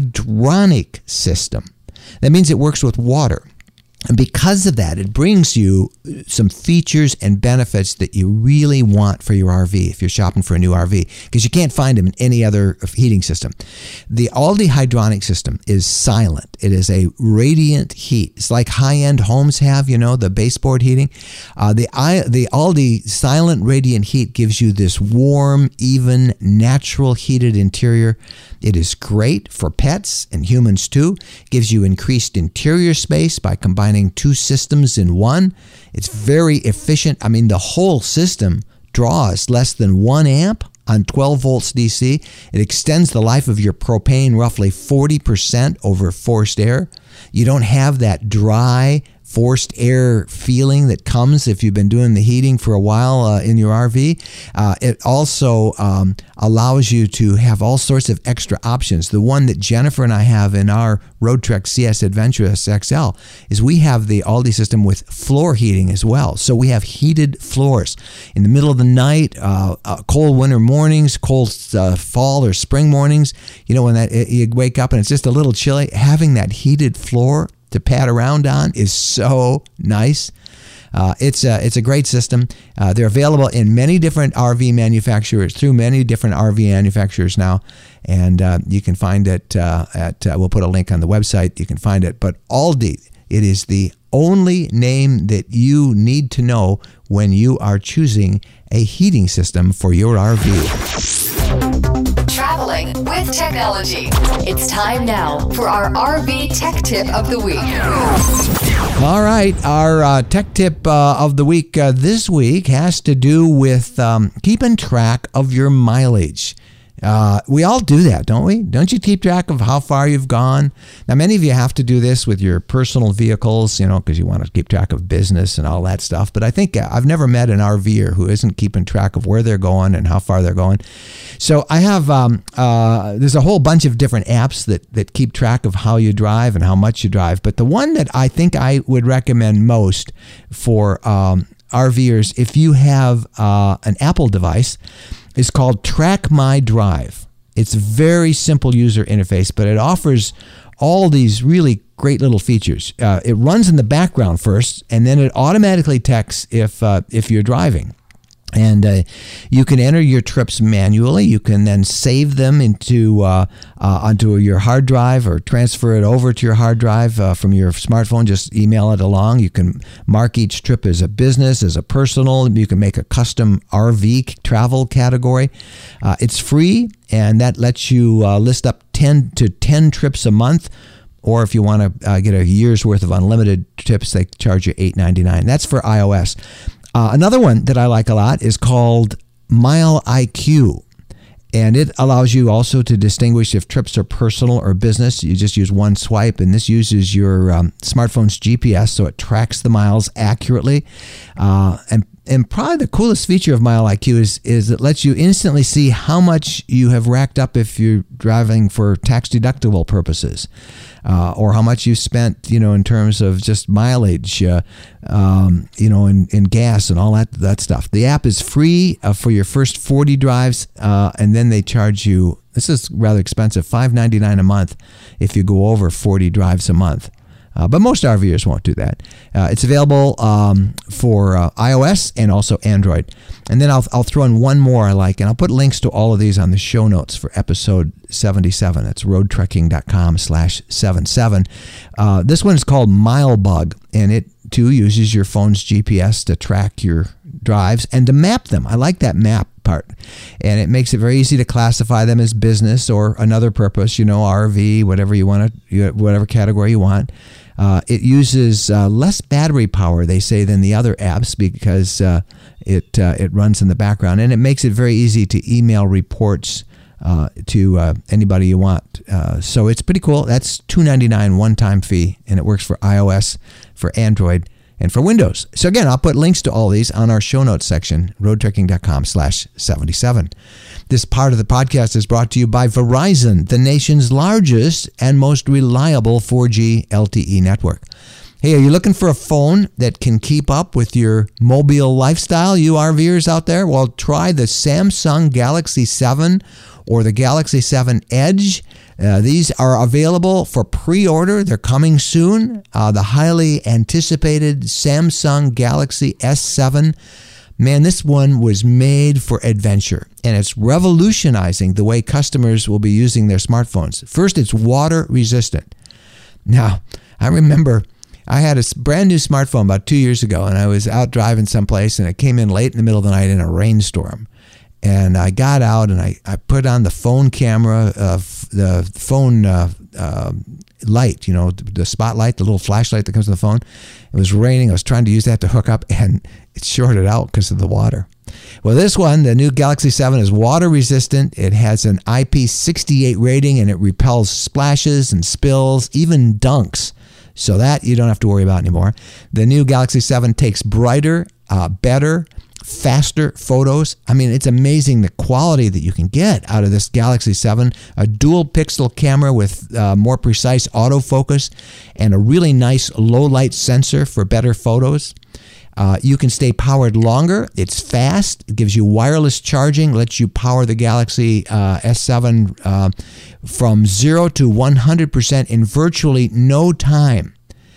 hydronic system. That means it works with water. And because of that, it brings you some features and benefits that you really want for your R V if you're shopping for a new R V, because you can't find them in any other heating system. The Aldi hydronic system is silent. It is a radiant heat. It's like high-end homes have, you know, the baseboard heating. Uh, the, the Aldi silent radiant heat gives you this warm, even, natural heated interior. It is great for pets and humans too. It gives you increased interior space by combining two systems in one. It's very efficient. I mean, the whole system draws less than one amp on twelve volts D C. It extends the life of your propane roughly forty percent over forced air. You don't have that dry, forced air feeling that comes if you've been doing the heating for a while uh, in your R V. Uh, it also um, allows you to have all sorts of extra options. The one that Jennifer and I have in our Roadtrek C S Adventurous X L is we have the Aldi system with floor heating as well. So we have heated floors. In the middle of the night, uh, uh, cold winter mornings, cold uh, fall or spring mornings, you know, when that you wake up and it's just a little chilly, having that heated floor to pat around on is so nice. Uh, it's a it's a great system. Uh, they're available in many different R V manufacturers, through many different R V manufacturers now, and uh, you can find it uh, at. Uh, we'll put a link on the website. You can find it. But Aldi, it is the only name that you need to know when you are choosing a heating system for your R V. Traveling with technology. It's time now for our R V Tech Tip of the Week. All right, our uh, tech tip uh, of the week uh, this week has to do with um, keeping track of your mileage. Uh, we all do that, don't we? Don't you keep track of how far you've gone? Now, many of you have to do this with your personal vehicles, you know, because you want to keep track of business and all that stuff. But I think uh, I've never met an RVer who isn't keeping track of where they're going and how far they're going. So I have, um, uh, there's a whole bunch of different apps that, that keep track of how you drive and how much you drive. But the one that I think I would recommend most for um, RVers, if you have uh, an Apple device, is called Track My Drive. It's a very simple user interface, but it offers all these really great little features. Uh, it runs in the background first, and then it automatically texts if uh, if you're driving. And uh, you can enter your trips manually. You can then save them into uh, uh, onto your hard drive or transfer it over to your hard drive uh, from your smartphone. Just email it along. You can mark each trip as a business, as a personal. You can make a custom R V travel category. Uh, it's free, and that lets you uh, list up ten to ten trips a month. Or if you want to uh, get a year's worth of unlimited trips, they charge you eight ninety-nine. That's for iOS. Uh, another one that I like a lot is called Mile I Q, and it allows you also to distinguish if trips are personal or business. You just use one swipe, and this uses your um, smartphone's G P S, so it tracks the miles accurately. Uh, and and probably the coolest feature of Mile I Q is, is it lets you instantly see how much you have racked up if you're driving for tax deductible purposes, uh, or how much you spent, you know, in terms of just mileage, uh, um, you know, in, in gas and all that that stuff. The app is free uh, for your first forty drives, uh, and then they charge you. This is rather expensive, five ninety-nine a month if you go over forty drives a month. Uh, but most RVers won't do that. Uh, it's available um, for uh, iOS and also Android. And then I'll, I'll throw in one more I like, and I'll put links to all of these on the show notes for episode seventy-seven. That's roadtrekking.com slash 77. Uh, this one is called MileBug, and it too uses your phone's G P S to track your drives and to map them. I like that map part. And it makes it very easy to classify them as business or another purpose, you know, R V, whatever you want to, whatever category you want. Uh, it uses uh, less battery power, they say, than the other apps because uh, it uh, it runs in the background, and it makes it very easy to email reports uh, to uh, anybody you want. Uh, so it's pretty cool. That's two ninety-nine one-time fee, and it works for iOS, for Android, and for Windows. So again, I'll put links to all these on our show notes section, roadtrekking.com slash 77. This part of the podcast is brought to you by Verizon, the nation's largest and most reliable four G L T E network. Hey, are you looking for a phone that can keep up with your mobile lifestyle, you RVers out there? Well, try the Samsung Galaxy seven or the Galaxy seven Edge. Uh, these are available for pre-order. They're coming soon. Uh, the highly anticipated Samsung Galaxy S seven. Man, this one was made for adventure, and it's revolutionizing the way customers will be using their smartphones. First, it's water resistant. Now, I remember I had a brand new smartphone about two years ago, and I was out driving someplace, and it came in late in the middle of the night in a rainstorm. And I got out, and I, I put on the phone camera, uh, the phone uh, uh, light, you know, the spotlight, the little flashlight that comes on the phone. It was raining. I was trying to use that to hook up, and it shorted out because of the water. Well, this one, the new Galaxy seven, is water resistant. It has an I P sixty-eight rating, and it repels splashes and spills, even dunks. So that you don't have to worry about anymore. The new Galaxy seven takes brighter, uh, better, faster photos. I mean, it's amazing the quality that you can get out of this Galaxy seven. A dual pixel camera with uh, more precise autofocus and a really nice low light sensor for better photos. Uh, you can stay powered longer. It's fast. It gives you wireless charging, lets you power the Galaxy uh, S seven uh, from zero to one hundred percent in virtually no time.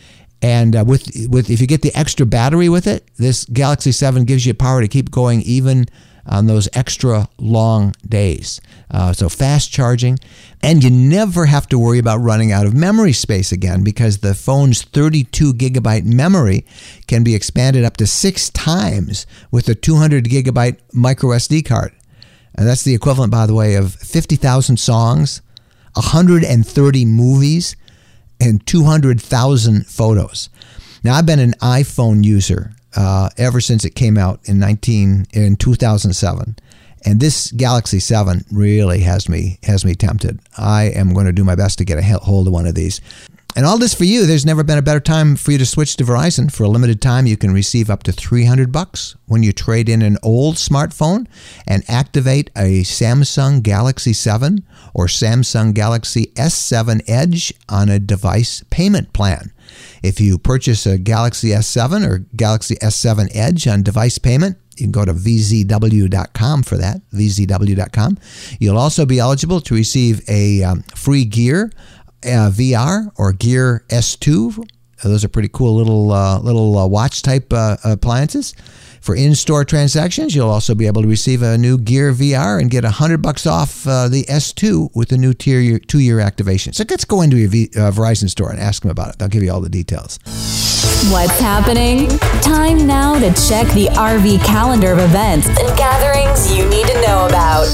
And uh, with with if you get the extra battery with it, this Galaxy seven gives you power to keep going even on those extra long days. Uh, so fast charging. And you never have to worry about running out of memory space again because the phone's thirty-two gigabyte memory can be expanded up to six times with a two hundred gigabyte micro S D card. And that's the equivalent, by the way, of fifty thousand songs, one hundred thirty movies, and two hundred thousand photos. Now, I've been an iPhone user uh, ever since it came out in nineteen in two thousand seven, and this Galaxy seven really has me has me tempted. I am going to do my best to get a hold of one of these. And all this for you. There's never been a better time for you to switch to Verizon. For a limited time, you can receive up to three hundred bucks when you trade in an old smartphone and activate a Samsung Galaxy seven or Samsung Galaxy S seven Edge on a device payment plan. If you purchase a Galaxy S seven or Galaxy S seven Edge on device payment, you can go to v z w dot com for that, v z w dot com. You'll also be eligible to receive a um, free Gear Uh, V R or Gear S two. Those are pretty cool little uh, little uh, watch type uh, appliances. For in-store transactions, you'll also be able to receive a new Gear V R and get a hundred bucks off uh, the S two with the new tier two-year activation. So let's go into your v- uh, Verizon store and ask them about it. They'll give you all the details. What's happening? Time now to check the R V calendar of events and gatherings you need to know about.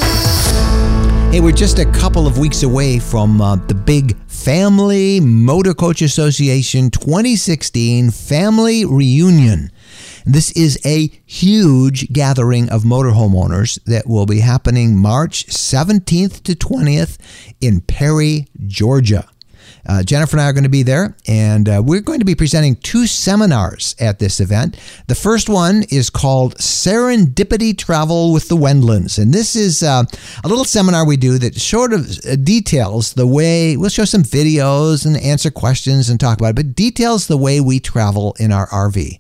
Hey, we're just a couple of weeks away from uh, the big Family Motor Coach Association twenty sixteen Family Reunion. This is a huge gathering of motorhome owners that will be happening March seventeenth to twentieth in Perry, Georgia. Uh, Jennifer and I are going to be there, and uh, we're going to be presenting two seminars at this event. The first one is called Serendipity Travel with the Wendlands, and this is uh, a little seminar we do that sort of details the way, we'll show some videos and answer questions and talk about it, but details the way we travel in our R V.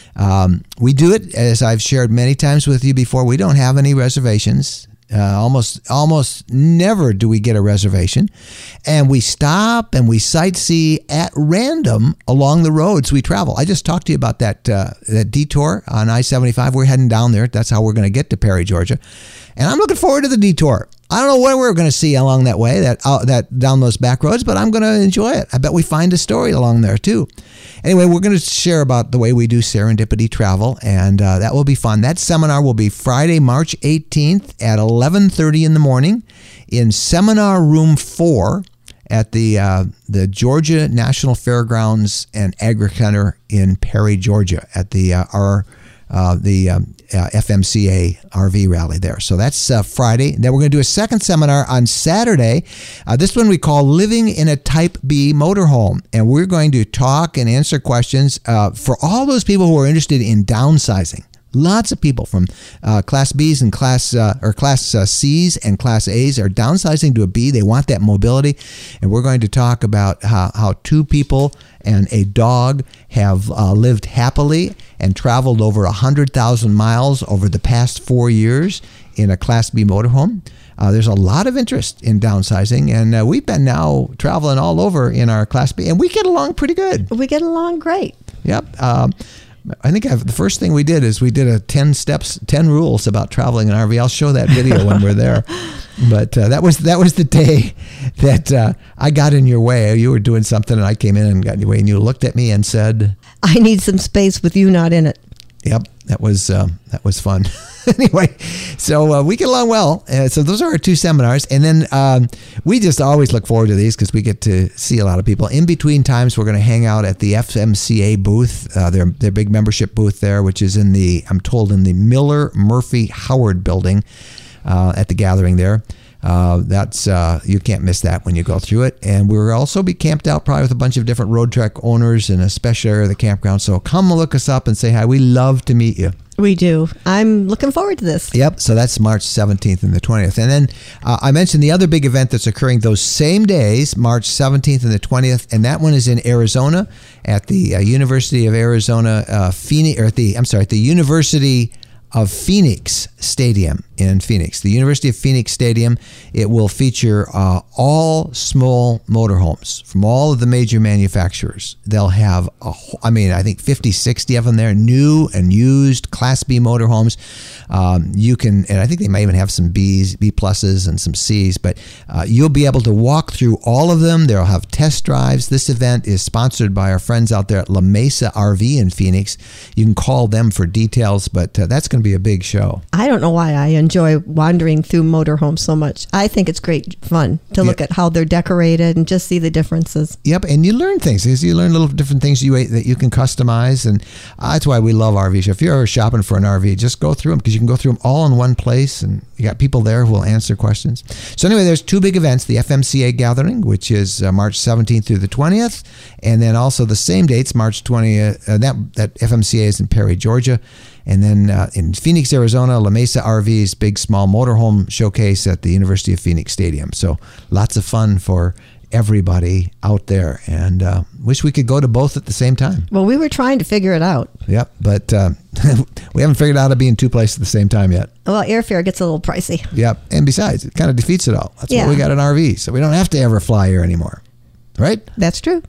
Um, we do it, as I've shared many times with you before, we don't have any reservations. Uh, almost almost never do we get a reservation. And we stop and we sightsee at random along the roads we travel. I just talked to you about that uh, that detour on I seventy-five. We're heading down there. That's how we're going to get to Perry, Georgia. And I'm looking forward to the detour. I don't know what we're going to see along that way, that uh, that down those back roads, but I'm going to enjoy it. I bet we find a story along there too. Anyway, we're going to share about the way we do serendipity travel, and uh, that will be fun. That seminar will be Friday, March eighteenth at eleven thirty in the morning in Seminar Room four at the uh, the Georgia National Fairgrounds and Agri Center in Perry, Georgia, at the uh, our uh, the um, uh, F M C A R V rally there. So that's uh, Friday. Then we're going to do a second seminar on Saturday. Uh, this one we call Living in a Type B Motorhome. And we're going to talk and answer questions uh, for all those people who are interested in downsizing. Lots of people from uh, Class B's and Class uh, or Class uh, C's and Class A's are downsizing to a B. They want that mobility, and we're going to talk about how, how two people and a dog have uh, lived happily and traveled over one hundred thousand miles over the past four years in a Class B motorhome. Uh, there's a lot of interest in downsizing, and uh, we've been now traveling all over in our Class B, and we get along pretty good. We get along great. Yep. Um, I think I've, the first thing we did is we did a ten steps, ten rules about traveling in an R V. I'll show that video when we're there. But uh, that was that was the day that uh, I got in your way. You were doing something, and I came in and got in your way, and you looked at me and said, "I need some space with you not in it." Yep, that was uh, that was fun. Anyway, so uh, we get along well. Uh, so those are our two seminars. And then um, we just always look forward to these because we get to see a lot of people. In between times, we're going to hang out at the F M C A booth, uh, their, their big membership booth there, which is in the, I'm told, in the Miller Murphy Howard building uh, at the gathering there. Uh, that's uh, you can't miss that when you go through it. And we'll also be camped out probably with a bunch of different Road Trek owners in a special area of the campground. So come look us up and say hi. We love to meet you. We do. I'm looking forward to this. Yep. So that's March seventeenth and the twentieth. And then uh, I mentioned the other big event that's occurring those same days, March seventeenth and the twentieth. And that one is in Arizona at the uh, University of Arizona, uh, Phoenix, or at the, I'm sorry, at the University of Phoenix Stadium in Phoenix. The University of Phoenix Stadium, it will feature uh, all small motorhomes from all of the major manufacturers. They'll have, a, I mean, I think fifty, sixty of them there, new and used Class B motorhomes. Um, you can, and I think they might even have some B's, B pluses and some C's, but uh, you'll be able to walk through all of them. They'll have test drives. This event is sponsored by our friends out there at La Mesa R V in Phoenix. You can call them for details, but uh, that's going to be a big show. I don't know why I enjoy wandering through motorhomes so much. I think it's great fun to look yep. at how they're decorated and just see the differences. Yep, and you learn things. You learn little different things you that you can customize, and that's why we love R V show. If you're ever shopping for an R V, just go through them because you can go through them all in one place, and you got people there who will answer questions. So anyway, there's two big events: the F M C A gathering, which is uh, March seventeenth through the twentieth, and then also the same dates, March twentieth. Uh, that that F M C A is in Perry, Georgia. And then uh, in Phoenix, Arizona, La Mesa R V's big small motorhome showcase at the University of Phoenix Stadium. So lots of fun for everybody out there, and uh, wish we could go to both at the same time. Well, we were trying to figure it out. Yep, but uh, we haven't figured out how to be in two places at the same time yet. Well, airfare gets a little pricey. Yep, and besides, it kind of defeats it all. That's yeah. why we got an R V, so we don't have to ever fly here anymore. Right? That's true.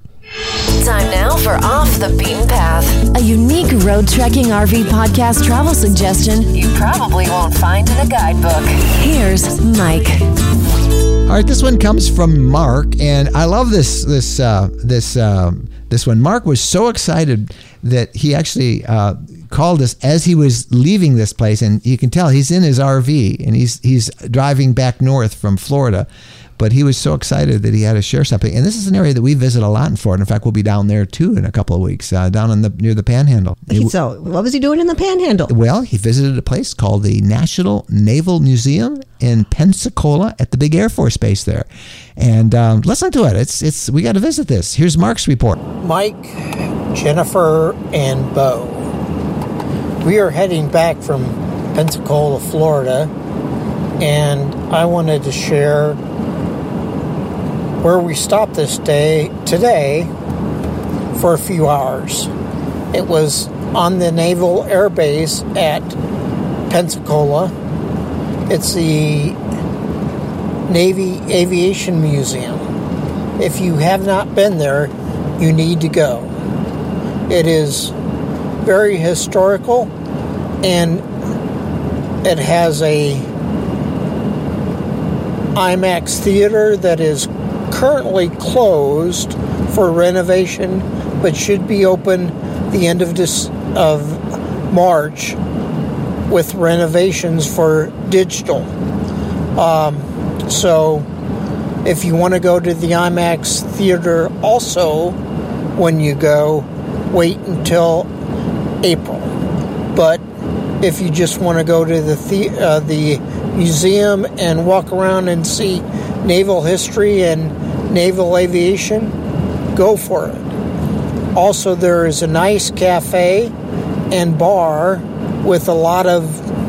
Time now for Off the Beaten Path, a unique road trekking R V podcast travel suggestion you probably won't find in a guidebook. Here's Mike. All right, this one comes from Mark, and I love this this uh, this uh, this one. Mark was so excited that he actually uh, called us as he was leaving this place, and you can tell he's in his R V, and he's he's driving back north from Florida. But he was so excited that he had to share something. And this is an area that we visit a lot in Florida. In fact, we'll be down there too in a couple of weeks, uh, down in the near the Panhandle. So what was he doing in the Panhandle? Well, he visited a place called the National Naval Museum in Pensacola at the big Air Force Base there. And um, listen to it. It's it's we got to visit this. Here's Mark's report. Mike, Jennifer, and Bo. We are heading back from Pensacola, Florida, and I wanted to share where we stopped this day today for a few hours. It was on the Naval Air Base at Pensacola. It's the Navy Aviation Museum. If you have not been there, you need to go. It is very historical, and it has a IMAX theater that is currently closed for renovation, but should be open the end of this of March with renovations for digital. Um, so if you want to go to the IMAX theater also, when you go, wait until April. But if you just want to go to the the, uh, the museum and walk around and see naval history and naval aviation, go for it. Also, there is a nice cafe and bar with a lot of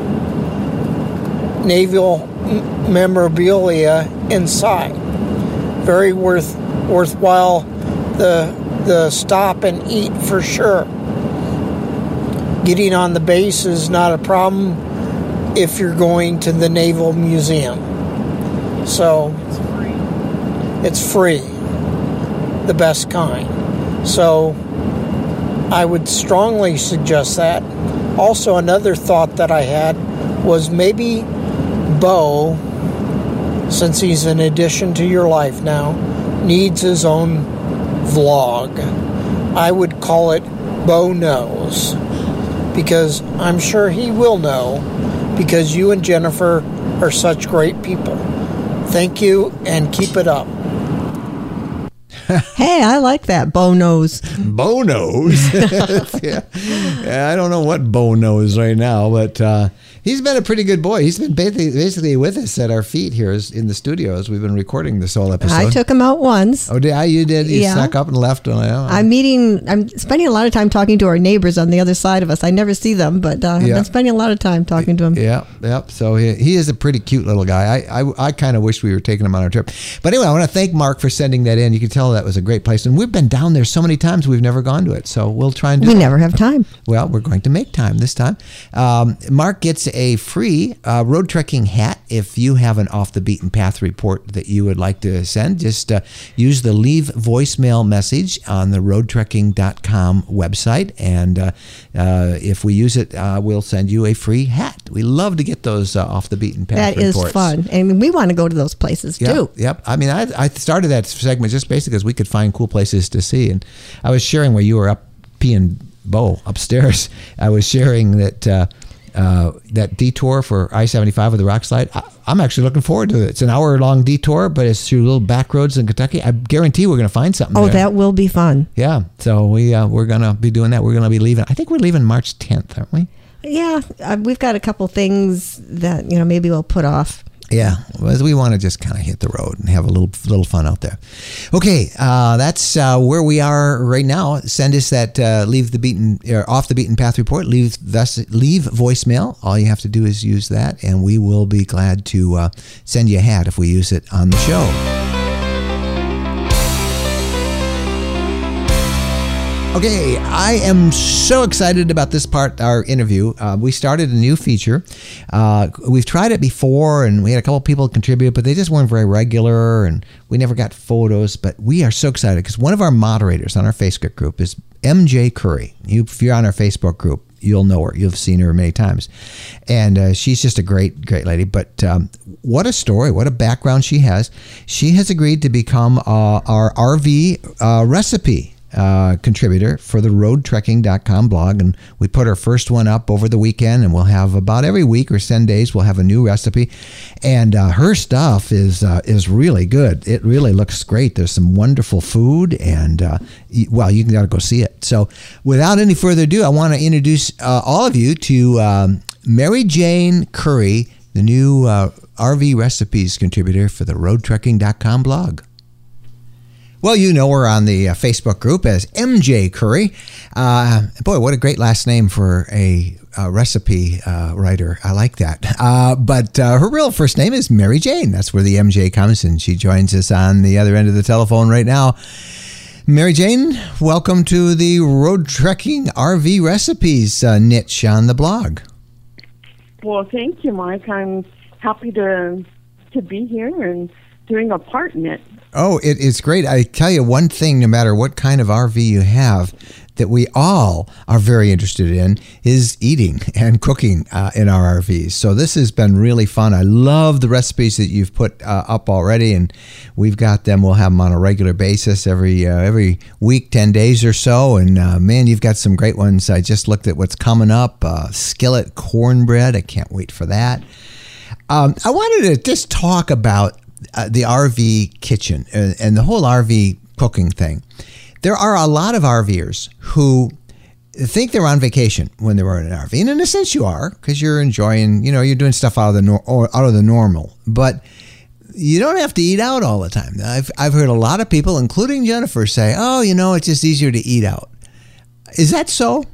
naval memorabilia inside. Very worth worthwhile the the stop and eat for sure. Getting on the base is not a problem if you're going to the Naval Museum. So it's free, the best kind. So I would strongly suggest that. Also, another thought that I had was maybe Bo, since he's an addition to your life now, needs his own vlog. I would call it Bo Knows, because I'm sure he will know, because you and Jennifer are such great people. Thank you, and keep it up. Hey, I like that. Bo knows. Bo knows. yeah. yeah, I don't know what Bo knows right now, but uh, he's been a pretty good boy. He's been basically, basically with us at our feet here in the studio as we've been recording this whole episode. I took him out once. Oh, did I? You did? You yeah. snuck up and left? And, uh, I'm meeting, I'm spending a lot of time talking to our neighbors on the other side of us. I never see them, but uh, I've yeah. been spending a lot of time talking to them. Yeah, yeah. So he, he is a pretty cute little guy. I, I, I kind of wish we were taking him on our trip. But anyway, I want to thank Mark for sending that in. You can tell that was a great place. And we've been down there so many times, we've never gone to it. So we'll try and do We it. never have time. Well, we're going to make time this time. Um, Mark gets a free uh, road trekking hat if you have an off the beaten path report that you would like to send. Just uh, use the leave voicemail message on the road trekking dot com website. And uh, uh, if we use it, uh, we'll send you a free hat. We love to get those uh, off the beaten path That reports. is fun. And we want to go to those places Yep, too. Yep. I mean, I, I started that segment just basically because we could find cool places to see. And I was sharing where you were up peeing Bo upstairs. I was sharing that uh, uh, that detour for I seventy-five with the rock slide. I, I'm actually looking forward to it. It's an hour long detour, but it's through little back roads in Kentucky. I guarantee we're going to find something Oh, there. that will be fun. Yeah. So we, uh, we're going to be doing that. We're going to be leaving. I think we're leaving March tenth, aren't we? Yeah. Uh, we've got a couple things that, you know, maybe we'll put off. Yeah, well, we want to just kind of hit the road and have a little little fun out there. Okay, uh, that's uh, where we are right now. Send us that uh, leave the beaten or off the beaten path report. Leave thus leave voicemail. All you have to do is use that, and we will be glad to uh, send you a hat if we use it on the show. Okay, I am so excited about this part, our interview. Uh, we started a new feature. Uh, we've tried it before, and we had a couple people contribute, but they just weren't very regular, and we never got photos. But we are so excited because one of our moderators on our Facebook group is M J Curry. You, if you're on our Facebook group, you'll know her. You've seen her many times. And uh, she's just a great, great lady. But um, what a story. What a background she has. She has agreed to become uh, our R V uh, recipe uh, contributor for the road trekking dot com blog, and we put our first one up over the weekend, and we'll have about every week or ten days we'll have a new recipe, and uh, her stuff is uh, is really good. It really looks great. There's some wonderful food, and uh, well, you can gotta go see it. So without any further ado, I want to introduce uh, all of you to um, Mary Jane Curry, the new uh, R V recipes contributor for the road trekking dot com blog. Well, you know her on the uh, Facebook group as M J Curry. Uh, boy, what a great last name for a, a recipe uh, writer. I like that. Uh, but uh, her real first name is Mary Jane. That's where the M J comes, and she joins us on the other end of the telephone right now. Mary Jane, welcome to the Road Trekking R V Recipes uh, niche on the blog. Well, thank you, Mike. I'm happy to to be here and doing a part in it. Oh, it, it's great. I tell you one thing, no matter what kind of R V you have, that we all are very interested in is eating and cooking uh, in our R Vs. So this has been really fun. I love the recipes that you've put uh, up already, and we've got them. We'll have them on a regular basis every uh, every week, ten days or so. And uh, man, you've got some great ones. I just looked at what's coming up. Uh, skillet cornbread. I can't wait for that. Um, I wanted to just talk about Uh, the R V kitchen and, and the whole R V cooking thing. There are a lot of RVers who think they're on vacation when they're in an R V, and in a sense you are, because you're enjoying, you know, you're doing stuff out of the nor- or out of the normal. But you don't have to eat out all the time. I've I've heard a lot of people, including Jennifer, say, "Oh, you know, it's just easier to eat out." Is that so?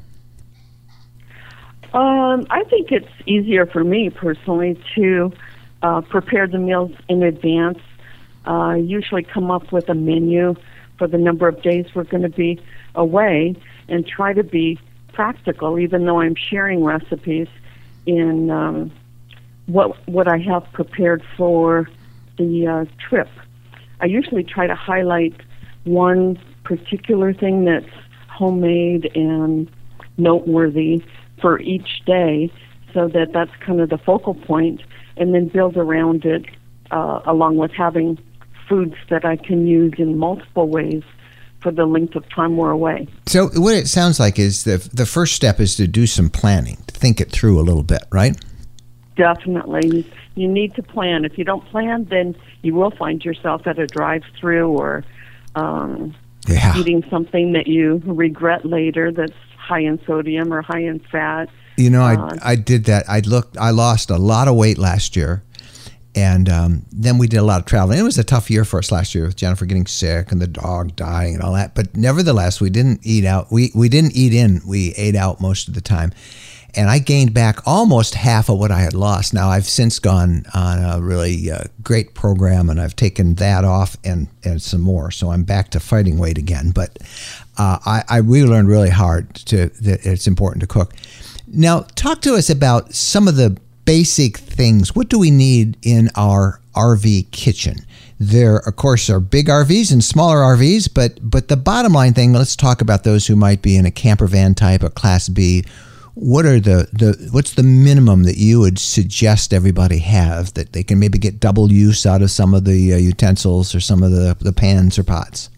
Um, I think it's easier for me personally to Uh, prepare the meals in advance. Uh, usually come up with a menu for the number of days we're going to be away and try to be practical, even though I'm sharing recipes in um, what what I have prepared for the uh, trip. I usually try to highlight one particular thing that's homemade and noteworthy for each day, so that that's kind of the focal point, and then build around it, uh, along with having foods that I can use in multiple ways for the length of time we're away. So what it sounds like is the the first step is to do some planning, to think it through a little bit, right? Definitely. You need to plan. If you don't plan, then you will find yourself at a drive-through or um, yeah. eating something that you regret later that's high in sodium or high in fat. You know, I Uh, I did that. I looked. I lost a lot of weight last year, and um, then we did a lot of traveling. It was a tough year for us last year with Jennifer getting sick and the dog dying and all that. But nevertheless, we didn't eat out. We we didn't eat in. We ate out most of the time, and I gained back almost half of what I had lost. Now I've since gone on a really uh, great program, and I've taken that off and and some more. So I'm back to fighting weight again. But uh, I I we learned really hard to that it's important to cook. Now, talk to us about some of the basic things. What do we need in our R V kitchen? There, of course, are big R Vs and smaller R Vs, but but the bottom line thing, let's talk about those who might be in a camper van type, a Class B. What are the, the what's the minimum that you would suggest everybody have, that they can maybe get double use out of some of the uh, utensils or some of the, the pans or pots?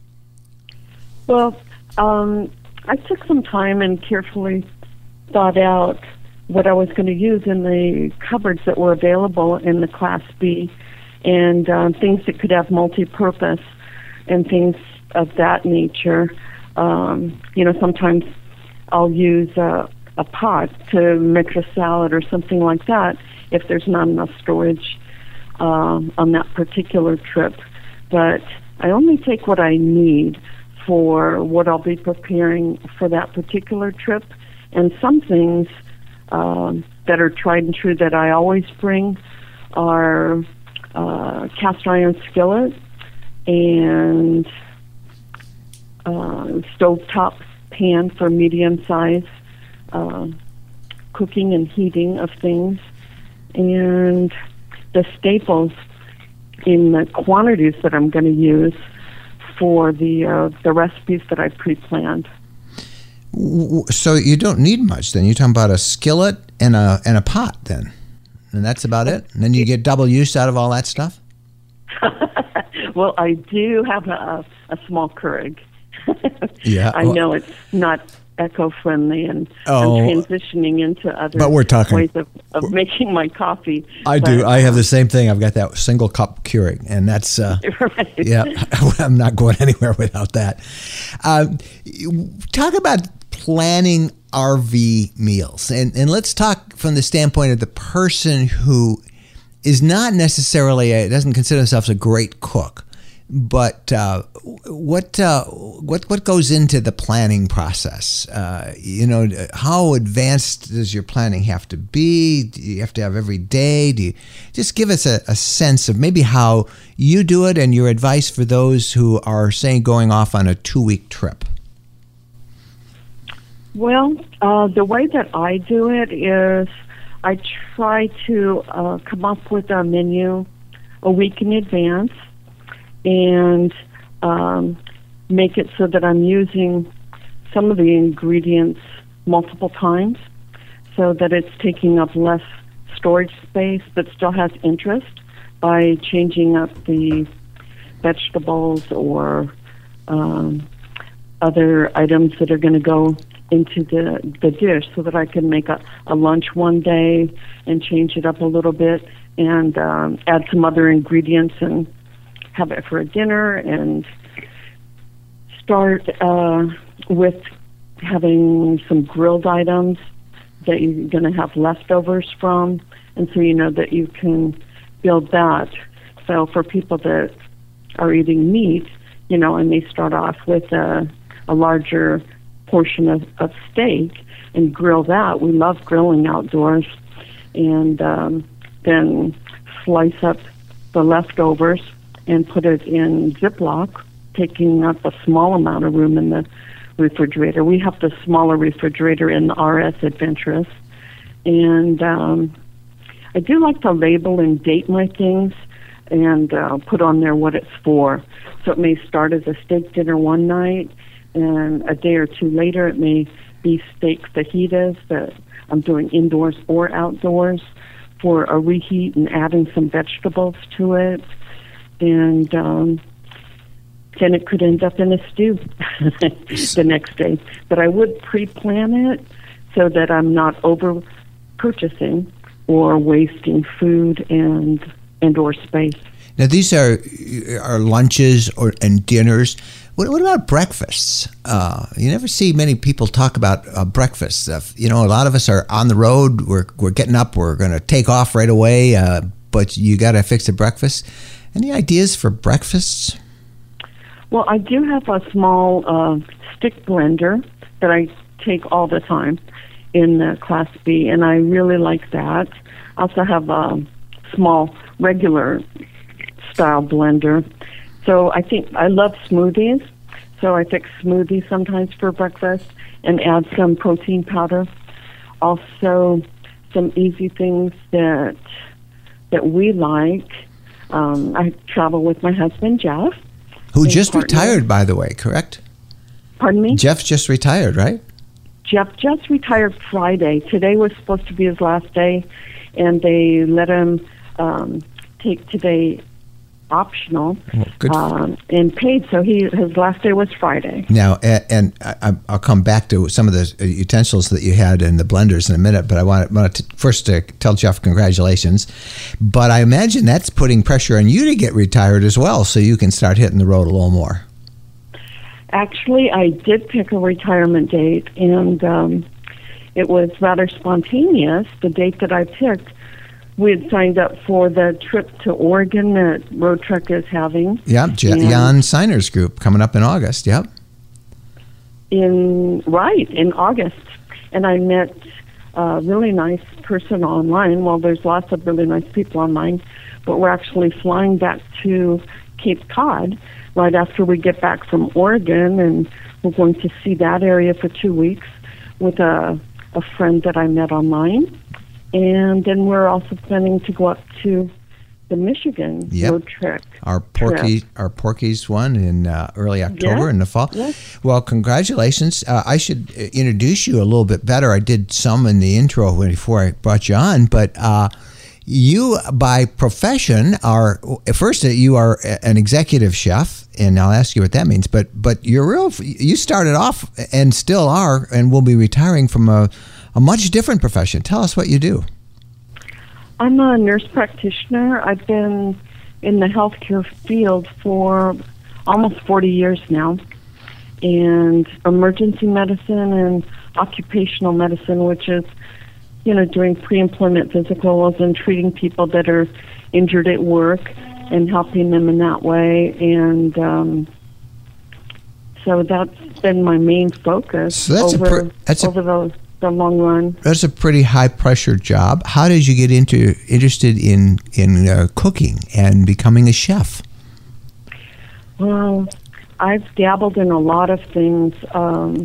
Well, um, I took some time and carefully thought out what I was going to use in the cupboards that were available in the Class B, and um, things that could have multi-purpose and things of that nature. Um, you know, sometimes I'll use a, a pot to mix a salad or something like that if there's not enough storage um, on that particular trip. But I only take what I need for what I'll be preparing for that particular trip. And some things um, that are tried and true that I always bring are uh, cast iron skillet and uh, stovetop pan for medium size uh, cooking and heating of things, and the staples in the quantities that I'm going to use for the uh, the recipes that I pre-planned. So you don't need much then. You're talking about a skillet and a and a pot then, and that's about it. And then you get double use out of all that stuff. Well, I do have a, a small Keurig, Yeah, I well, know it's not eco-friendly, and Oh. I'm transitioning into other But we're talking- ways of, of making my coffee. I But, do. I have the same thing. I've got that single cup Keurig, and that's uh, Right. yeah. I'm not going anywhere without that. Um, talk about planning R V meals, and and let's talk from the standpoint of the person who is not necessarily a, doesn't consider themselves a great cook, but uh, what uh, what what goes into the planning process? Uh, you know, how advanced does your planning have to be? Do you have to have every day? Do you just give us a, a sense of maybe how you do it and your advice for those who are saying going off on a two week trip? Well, uh, the way that I do it is I try to uh, come up with a menu a week in advance and um, make it so that I'm using some of the ingredients multiple times so that it's taking up less storage space but still has interest by changing up the vegetables or um, other items that are going to go into the, the dish so that I can make a, a lunch one day and change it up a little bit and um, add some other ingredients and have it for a dinner, and start uh, with having some grilled items that you're going to have leftovers from, and so you know that you can build that. So for people that are eating meat, you know, I may start off with a, a larger portion of, of steak and grill that. We love grilling outdoors. And um, then slice up the leftovers and put it in Ziploc, taking up a small amount of room in the refrigerator. We have the smaller refrigerator in the R S Adventurous. And um, I do like to label and date my things and uh, put on there what it's for. So it may start as a steak dinner one night, and a day or two later it may be steak fajitas that I'm doing indoors or outdoors for a reheat and adding some vegetables to it. And um, then it could end up in a stew the next day. But I would pre-plan it so that I'm not over purchasing or wasting food and and or space. Now these are are lunches or and dinners. What, what about breakfasts? Uh, you never see many people talk about uh, breakfasts. Uh, you know, a lot of us are on the road. We're we're getting up. We're going to take off right away. Uh, but you got to fix a breakfast. Any ideas for breakfasts? Well, I do have a small uh, stick blender that I take all the time in the Class B, and I really like that. I also have a small regular style blender. So I think I love smoothies. So I fix smoothies sometimes for breakfast and add some protein powder. Also, some easy things that that we like. Um, I travel with my husband, Jeff. Who just partner. retired, by the way, correct? Pardon me? Jeff just retired, right? Jeff just retired Friday. Today was supposed to be his last day, and they let him um, take today optional Well, good. um, and paid. So he his last day was Friday. Now, and, and I, I'll come back to some of the utensils that you had in the blenders in a minute, but I want, want to first to tell Jeff congratulations. But I imagine that's putting pressure on you to get retired as well, so you can start hitting the road a little more. Actually, I did pick a retirement date, and um, it was rather spontaneous. The date that I picked, we had signed up for the trip to Oregon that Road Trek is having. Yeah, J- And Jan Siner's group coming up in August, yep. in right in August, and I met a really nice person online. Well, there's lots of really nice people online, but we're actually flying back to Cape Cod right after we get back from Oregon, and we're going to see that area for two weeks with a a friend that I met online, and then we're also planning to go up to the Michigan Yep. road trek. Our Porky, trip. our Porky's one in uh, early October Yeah. in the fall. Yeah. Well, congratulations. Uh, I should uh, introduce you a little bit better. I did some in the intro before I brought you on, but uh, You, by profession, are first you are an executive chef, and I'll ask you what that means. But but you're real. You started off and still are, and will be retiring from a, a much different profession. Tell us what you do. I'm a nurse practitioner. I've been in the healthcare field for almost forty years now, and emergency medicine and occupational medicine, which is, you know, doing pre-employment physicals and treating people that are injured at work and helping them in that way. And um, so that's been my main focus so that's over, a pre- that's over a, the, the long run. That's a pretty high-pressure job. How did you get into interested in, in uh, cooking and becoming a chef? Well, I've dabbled in a lot of things. Um,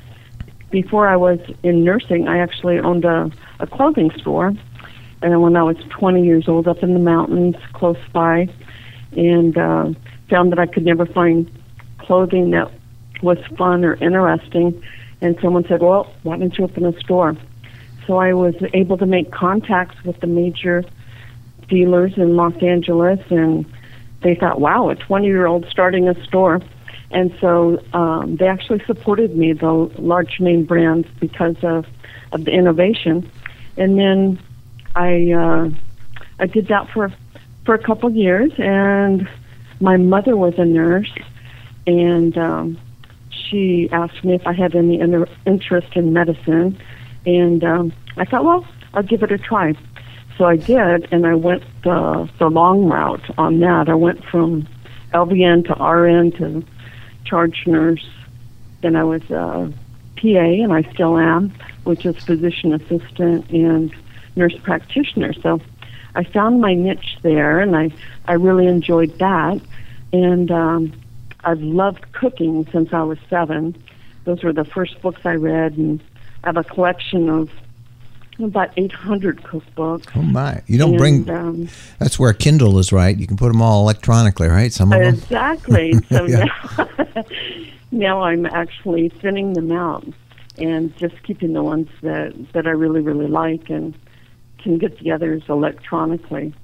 before I was in nursing, I actually owned a, a clothing store. And when I was twenty years old, up in the mountains close by, and uh, found that I could never find clothing that was fun or interesting. And someone said, well, why don't you open a store? So I was able to make contacts with the major dealers in Los Angeles, and they thought, wow, a twenty-year-old starting a store. And so um, they actually supported me, the large name brands, because of, of the innovation. And then I uh, I did that for for a couple of years, and my mother was a nurse, and um, she asked me if I had any inter- interest in medicine, and um, I thought, well, I'll give it a try. So I did, and I went the, the long route on that. I went from L V N to R N to charge nurse. Then I was a P A, and I still am, which is physician assistant and nurse practitioner. So I found my niche there, and I, I really enjoyed that. And um, I've loved cooking since I was seven. Those were the first books I read, and I have a collection of about eight hundred cookbooks. Oh, my. You don't and, bring... Um, that's where Kindle is, right? You can put them all electronically, right? Some of them? Exactly. So Yeah. now, now I'm actually thinning them out and just keeping the ones that, that I really, really like, and can get the others electronically.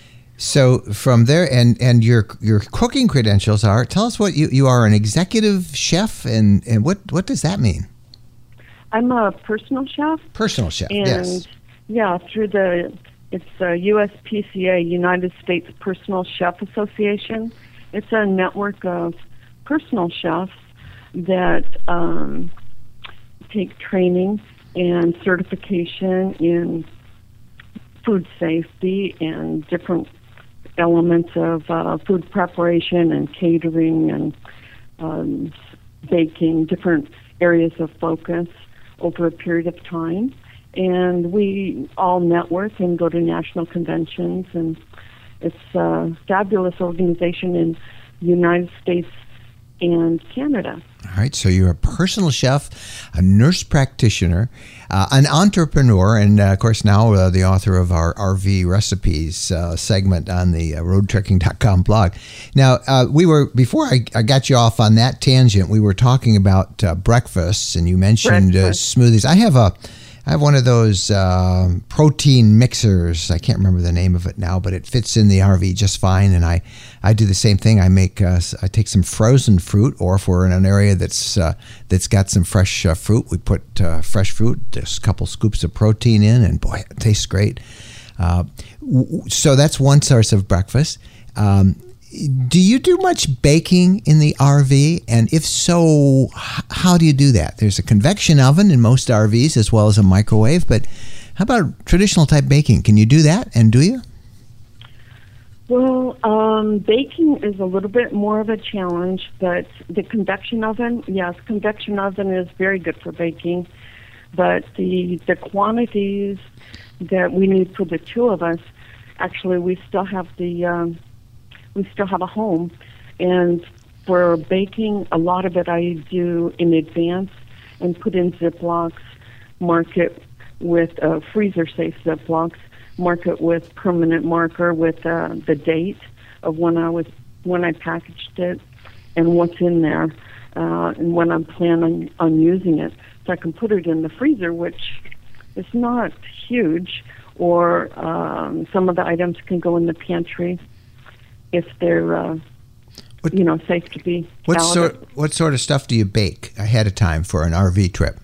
So from there, and, and your your cooking credentials are, tell us what you, you are an executive chef, and, and what, what does that mean? I'm a personal chef. Personal chef, and yes. Yeah, through the, it's the U S P C A, United States Personal Chef Association. It's a network of personal chefs that um, take training and certification in food safety and different elements of uh, food preparation and catering and um, baking, different areas of focus over a period of time. And we all network and go to national conventions, and it's a fabulous organization in the United States and Canada. All right, so you're a personal chef, a nurse practitioner, uh, an entrepreneur, and uh, of course now uh, the author of our R V recipes uh, segment on the uh, road trekking dot com blog. Now, uh, we were before I, I got you off on that tangent, we were talking about uh, breakfasts, and you mentioned uh, smoothies. I have a I have one of those uh, protein mixers. I can't remember the name of it now, but it fits in the R V just fine. And I, I do the same thing. I make uh, I take some frozen fruit, or if we're in an area that's uh, that's got some fresh uh, fruit, we put uh, fresh fruit, just a couple scoops of protein in, and boy, it tastes great. Uh, w- so that's one source of breakfast. Um, Do you do much baking in the R V? And if so, h- how do you do that? There's a convection oven in most R Vs as well as a microwave, but how about traditional type baking? Can you do that, and do you? Well, um, baking is a little bit more of a challenge, but the convection oven, yes, convection oven is very good for baking, but the the quantities that we need for the two of us, actually we still have the... Um, we still have a home, and for baking, a lot of it I do in advance and put in Ziplocs, mark it with uh, freezer-safe Ziplocs, mark it with permanent marker with uh, the date of when I was when I packaged it and what's in there, uh, and when I'm planning on using it, so I can put it in the freezer, which is not huge, or um, some of the items can go in the pantry if they're, uh, what, you know, safe to be what out. sort What sort of stuff do you bake ahead of time for an R V trip?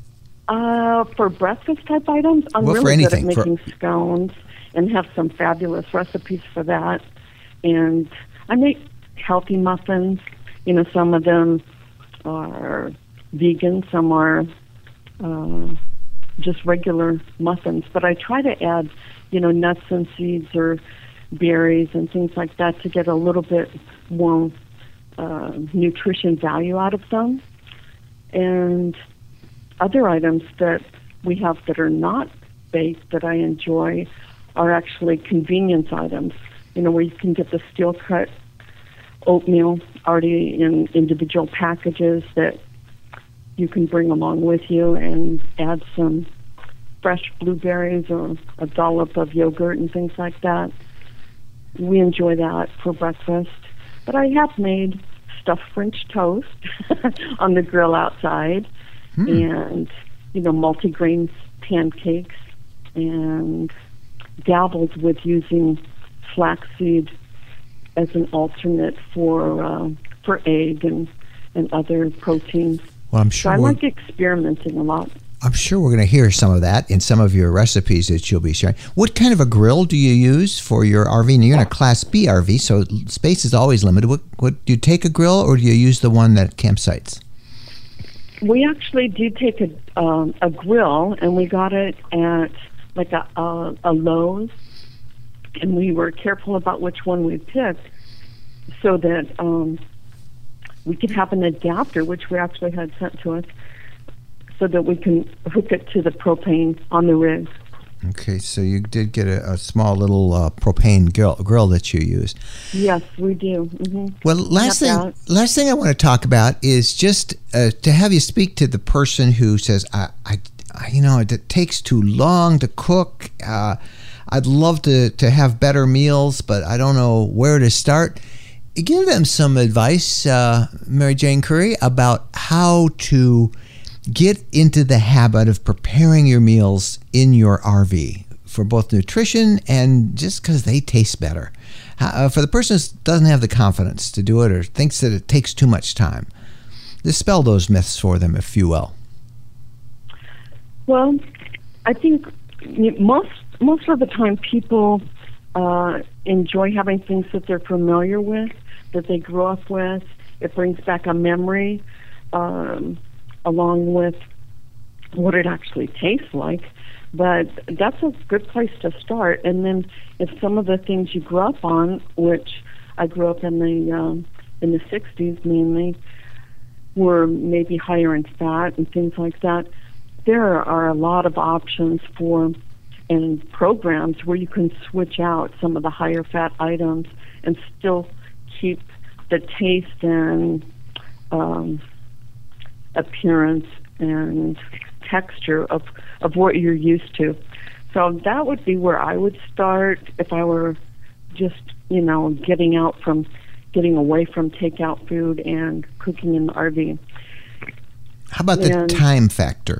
Uh, for breakfast type items, I'm well, really for anything. good at making for... scones and have some fabulous recipes for that. And I make healthy muffins. You know, some of them are vegan, some are uh, just regular muffins. But I try to add, you know, nuts and seeds or berries and things like that to get a little bit more uh, nutrition value out of them. And other items that we have that are not baked that I enjoy are actually convenience items. You know, where you can get the steel cut oatmeal already in individual packages that you can bring along with you, and add some fresh blueberries or a dollop of yogurt and things like that. We enjoy that for breakfast. But I have made stuffed French toast on the grill outside. Hmm. And, you know, multigrain pancakes, and dabbled with using flaxseed as an alternate for uh, for egg and, and other proteins. Well, I'm sure so I like experimenting a lot. I'm sure we're going to hear some of that in some of your recipes that you'll be sharing. What kind of a grill do you use for your R V? Now, you're in a Class B R V, so space is always limited. What, what do you take a grill, or do you use the one that campsites? We actually do take a um, a grill, and we got it at like a, a a Lowe's, and we were careful about which one we picked, so that um, we could have an adapter, which we actually had sent to us, so that we can hook it to the propane on the rig. Okay, so you did get a, a small little uh, propane grill, grill that you use. Yes, we do. Mm-hmm. Well, last thing, that. last thing I want to talk about is just uh, to have you speak to the person who says, I, I, I you know, it takes too long to cook. Uh, I'd love to, to have better meals, but I don't know where to start. Give them some advice, uh, Mary Jane Curry, about how to get into the habit of preparing your meals in your R V for both nutrition and just because they taste better. Uh, for the person who doesn't have the confidence to do it or thinks that it takes too much time, dispel those myths for them, if you will. Well, I think most most of the time people uh, enjoy having things that they're familiar with, that they grew up with. It brings back a memory. Um, along with what it actually tastes like. But that's a good place to start. And then if some of the things you grew up on, which I grew up in the um, in the sixties mainly, were maybe higher in fat and things like that, there are a lot of options for and programs where you can switch out some of the higher fat items and still keep the taste and um, appearance and texture of, of what you're used to. So that would be where I would start if I were just, you know, getting out from, getting away from takeout food and cooking in the R V. How about the and time factor?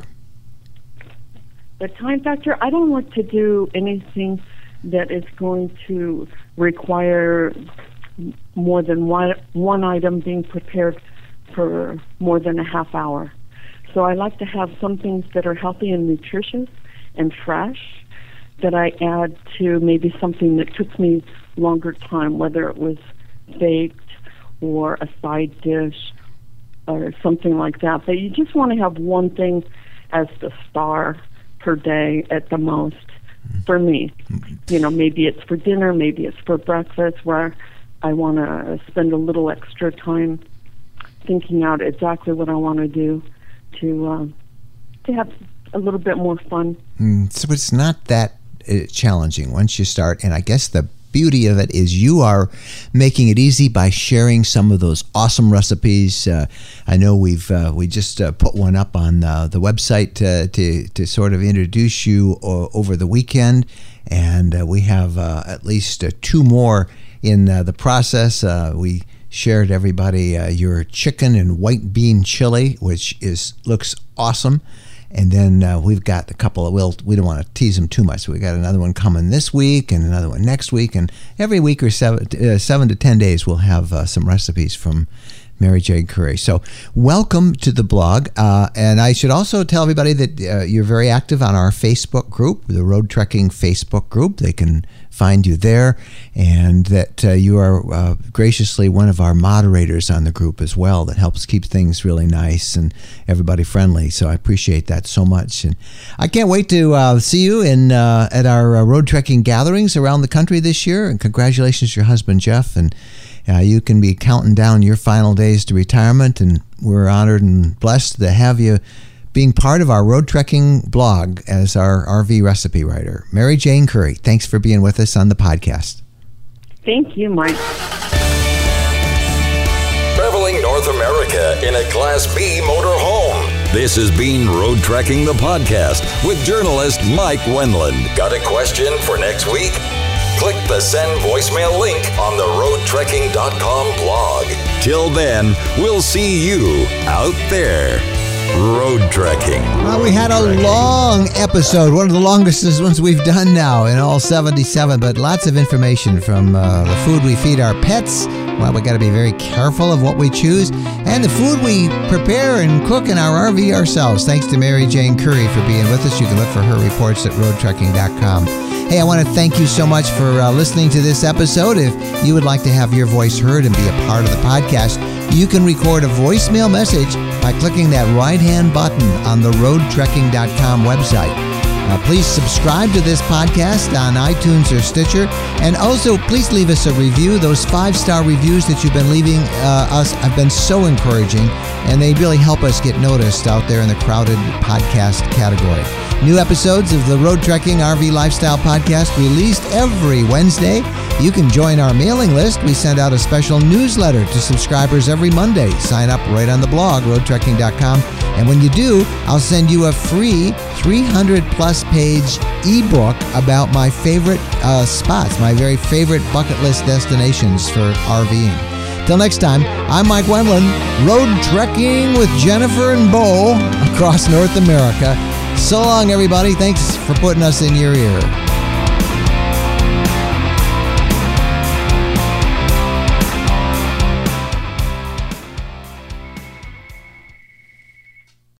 The time factor, I don't like to do anything that is going to require more than one, one item being prepared for more than a half hour. So I like to have some things that are healthy and nutritious and fresh that I add to maybe something that took me longer time, whether it was baked or a side dish or something like that. But you just want to have one thing as the star per day at the most for me. You know, maybe it's for dinner, maybe it's for breakfast, where I want to spend a little extra time thinking out exactly what I want to do to uh, to have a little bit more fun. Mm, so it's not that uh, challenging once you start, and I guess the beauty of it is you are making it easy by sharing some of those awesome recipes. Uh, I know we've uh, we just uh, put one up on uh, the website uh, to to sort of introduce you uh, over the weekend, and uh, we have uh, at least uh, two more in uh, the process. Uh, we shared everybody uh, your chicken and white bean chili, which is looks awesome, And then uh, we've got a couple of, we'll, we don't want to tease them too much. We got another one coming this week and another one next week. And every week or seven, uh, seven to ten days, we'll have uh, some recipes from Mary Jane Curry. So welcome to the blog. Uh, and I should also tell everybody that uh, you're very active on our Facebook group, the Road Trekking Facebook group. They can find you there, and that uh, you are uh, graciously one of our moderators on the group as well. That helps keep things really nice and everybody friendly. So I appreciate that so much, and I can't wait to uh, see you in uh, at our uh, road trekking gatherings around the country this year. And congratulations to your husband Jeff, and uh, you can be counting down your final days to retirement. And we're honored and blessed to have you being part of our road trekking blog as our R V recipe writer. Mary Jane Curry, thanks for being with us on the podcast. Thank you, Mike. Traveling North America in a Class B motorhome. This has been Road Trekking the Podcast with journalist Mike Wendland. Got a question for next week? Click the send voicemail link on the road trekking dot com blog. Till then, we'll see you out there. Road trekking. Well, we had a long episode, one of the longest ones we've done now in all seventy-seven, but lots of information from uh, the food we feed our pets. Well, we got to be very careful of what we choose, and the food we prepare and cook in our R V ourselves. Thanks to Mary Jane Curry for being with us. You can look for her reports at road trekking dot com. Hey, I want to thank you so much for uh, listening to this episode. If you would like to have your voice heard and be a part of the podcast, you can record a voicemail message by clicking that right-hand button on the road trekking dot com website. Uh, please subscribe to this podcast on iTunes or Stitcher. And also, please leave us a review. Those five-star reviews that you've been leaving uh, us have been so encouraging, and they really help us get noticed out there in the crowded podcast category. New episodes of the Road Trekking R V Lifestyle Podcast released every Wednesday. You can join our mailing list. We send out a special newsletter to subscribers every Monday. Sign up right on the blog, road trekking dot com. And when you do, I'll send you a free three hundred plus page ebook about my favorite uh, spots, my very favorite bucket list destinations for RVing. Till next time, I'm Mike Wendland, road trekking with Jennifer and Bo across North America. So long, everybody. Thanks for putting us in your ear.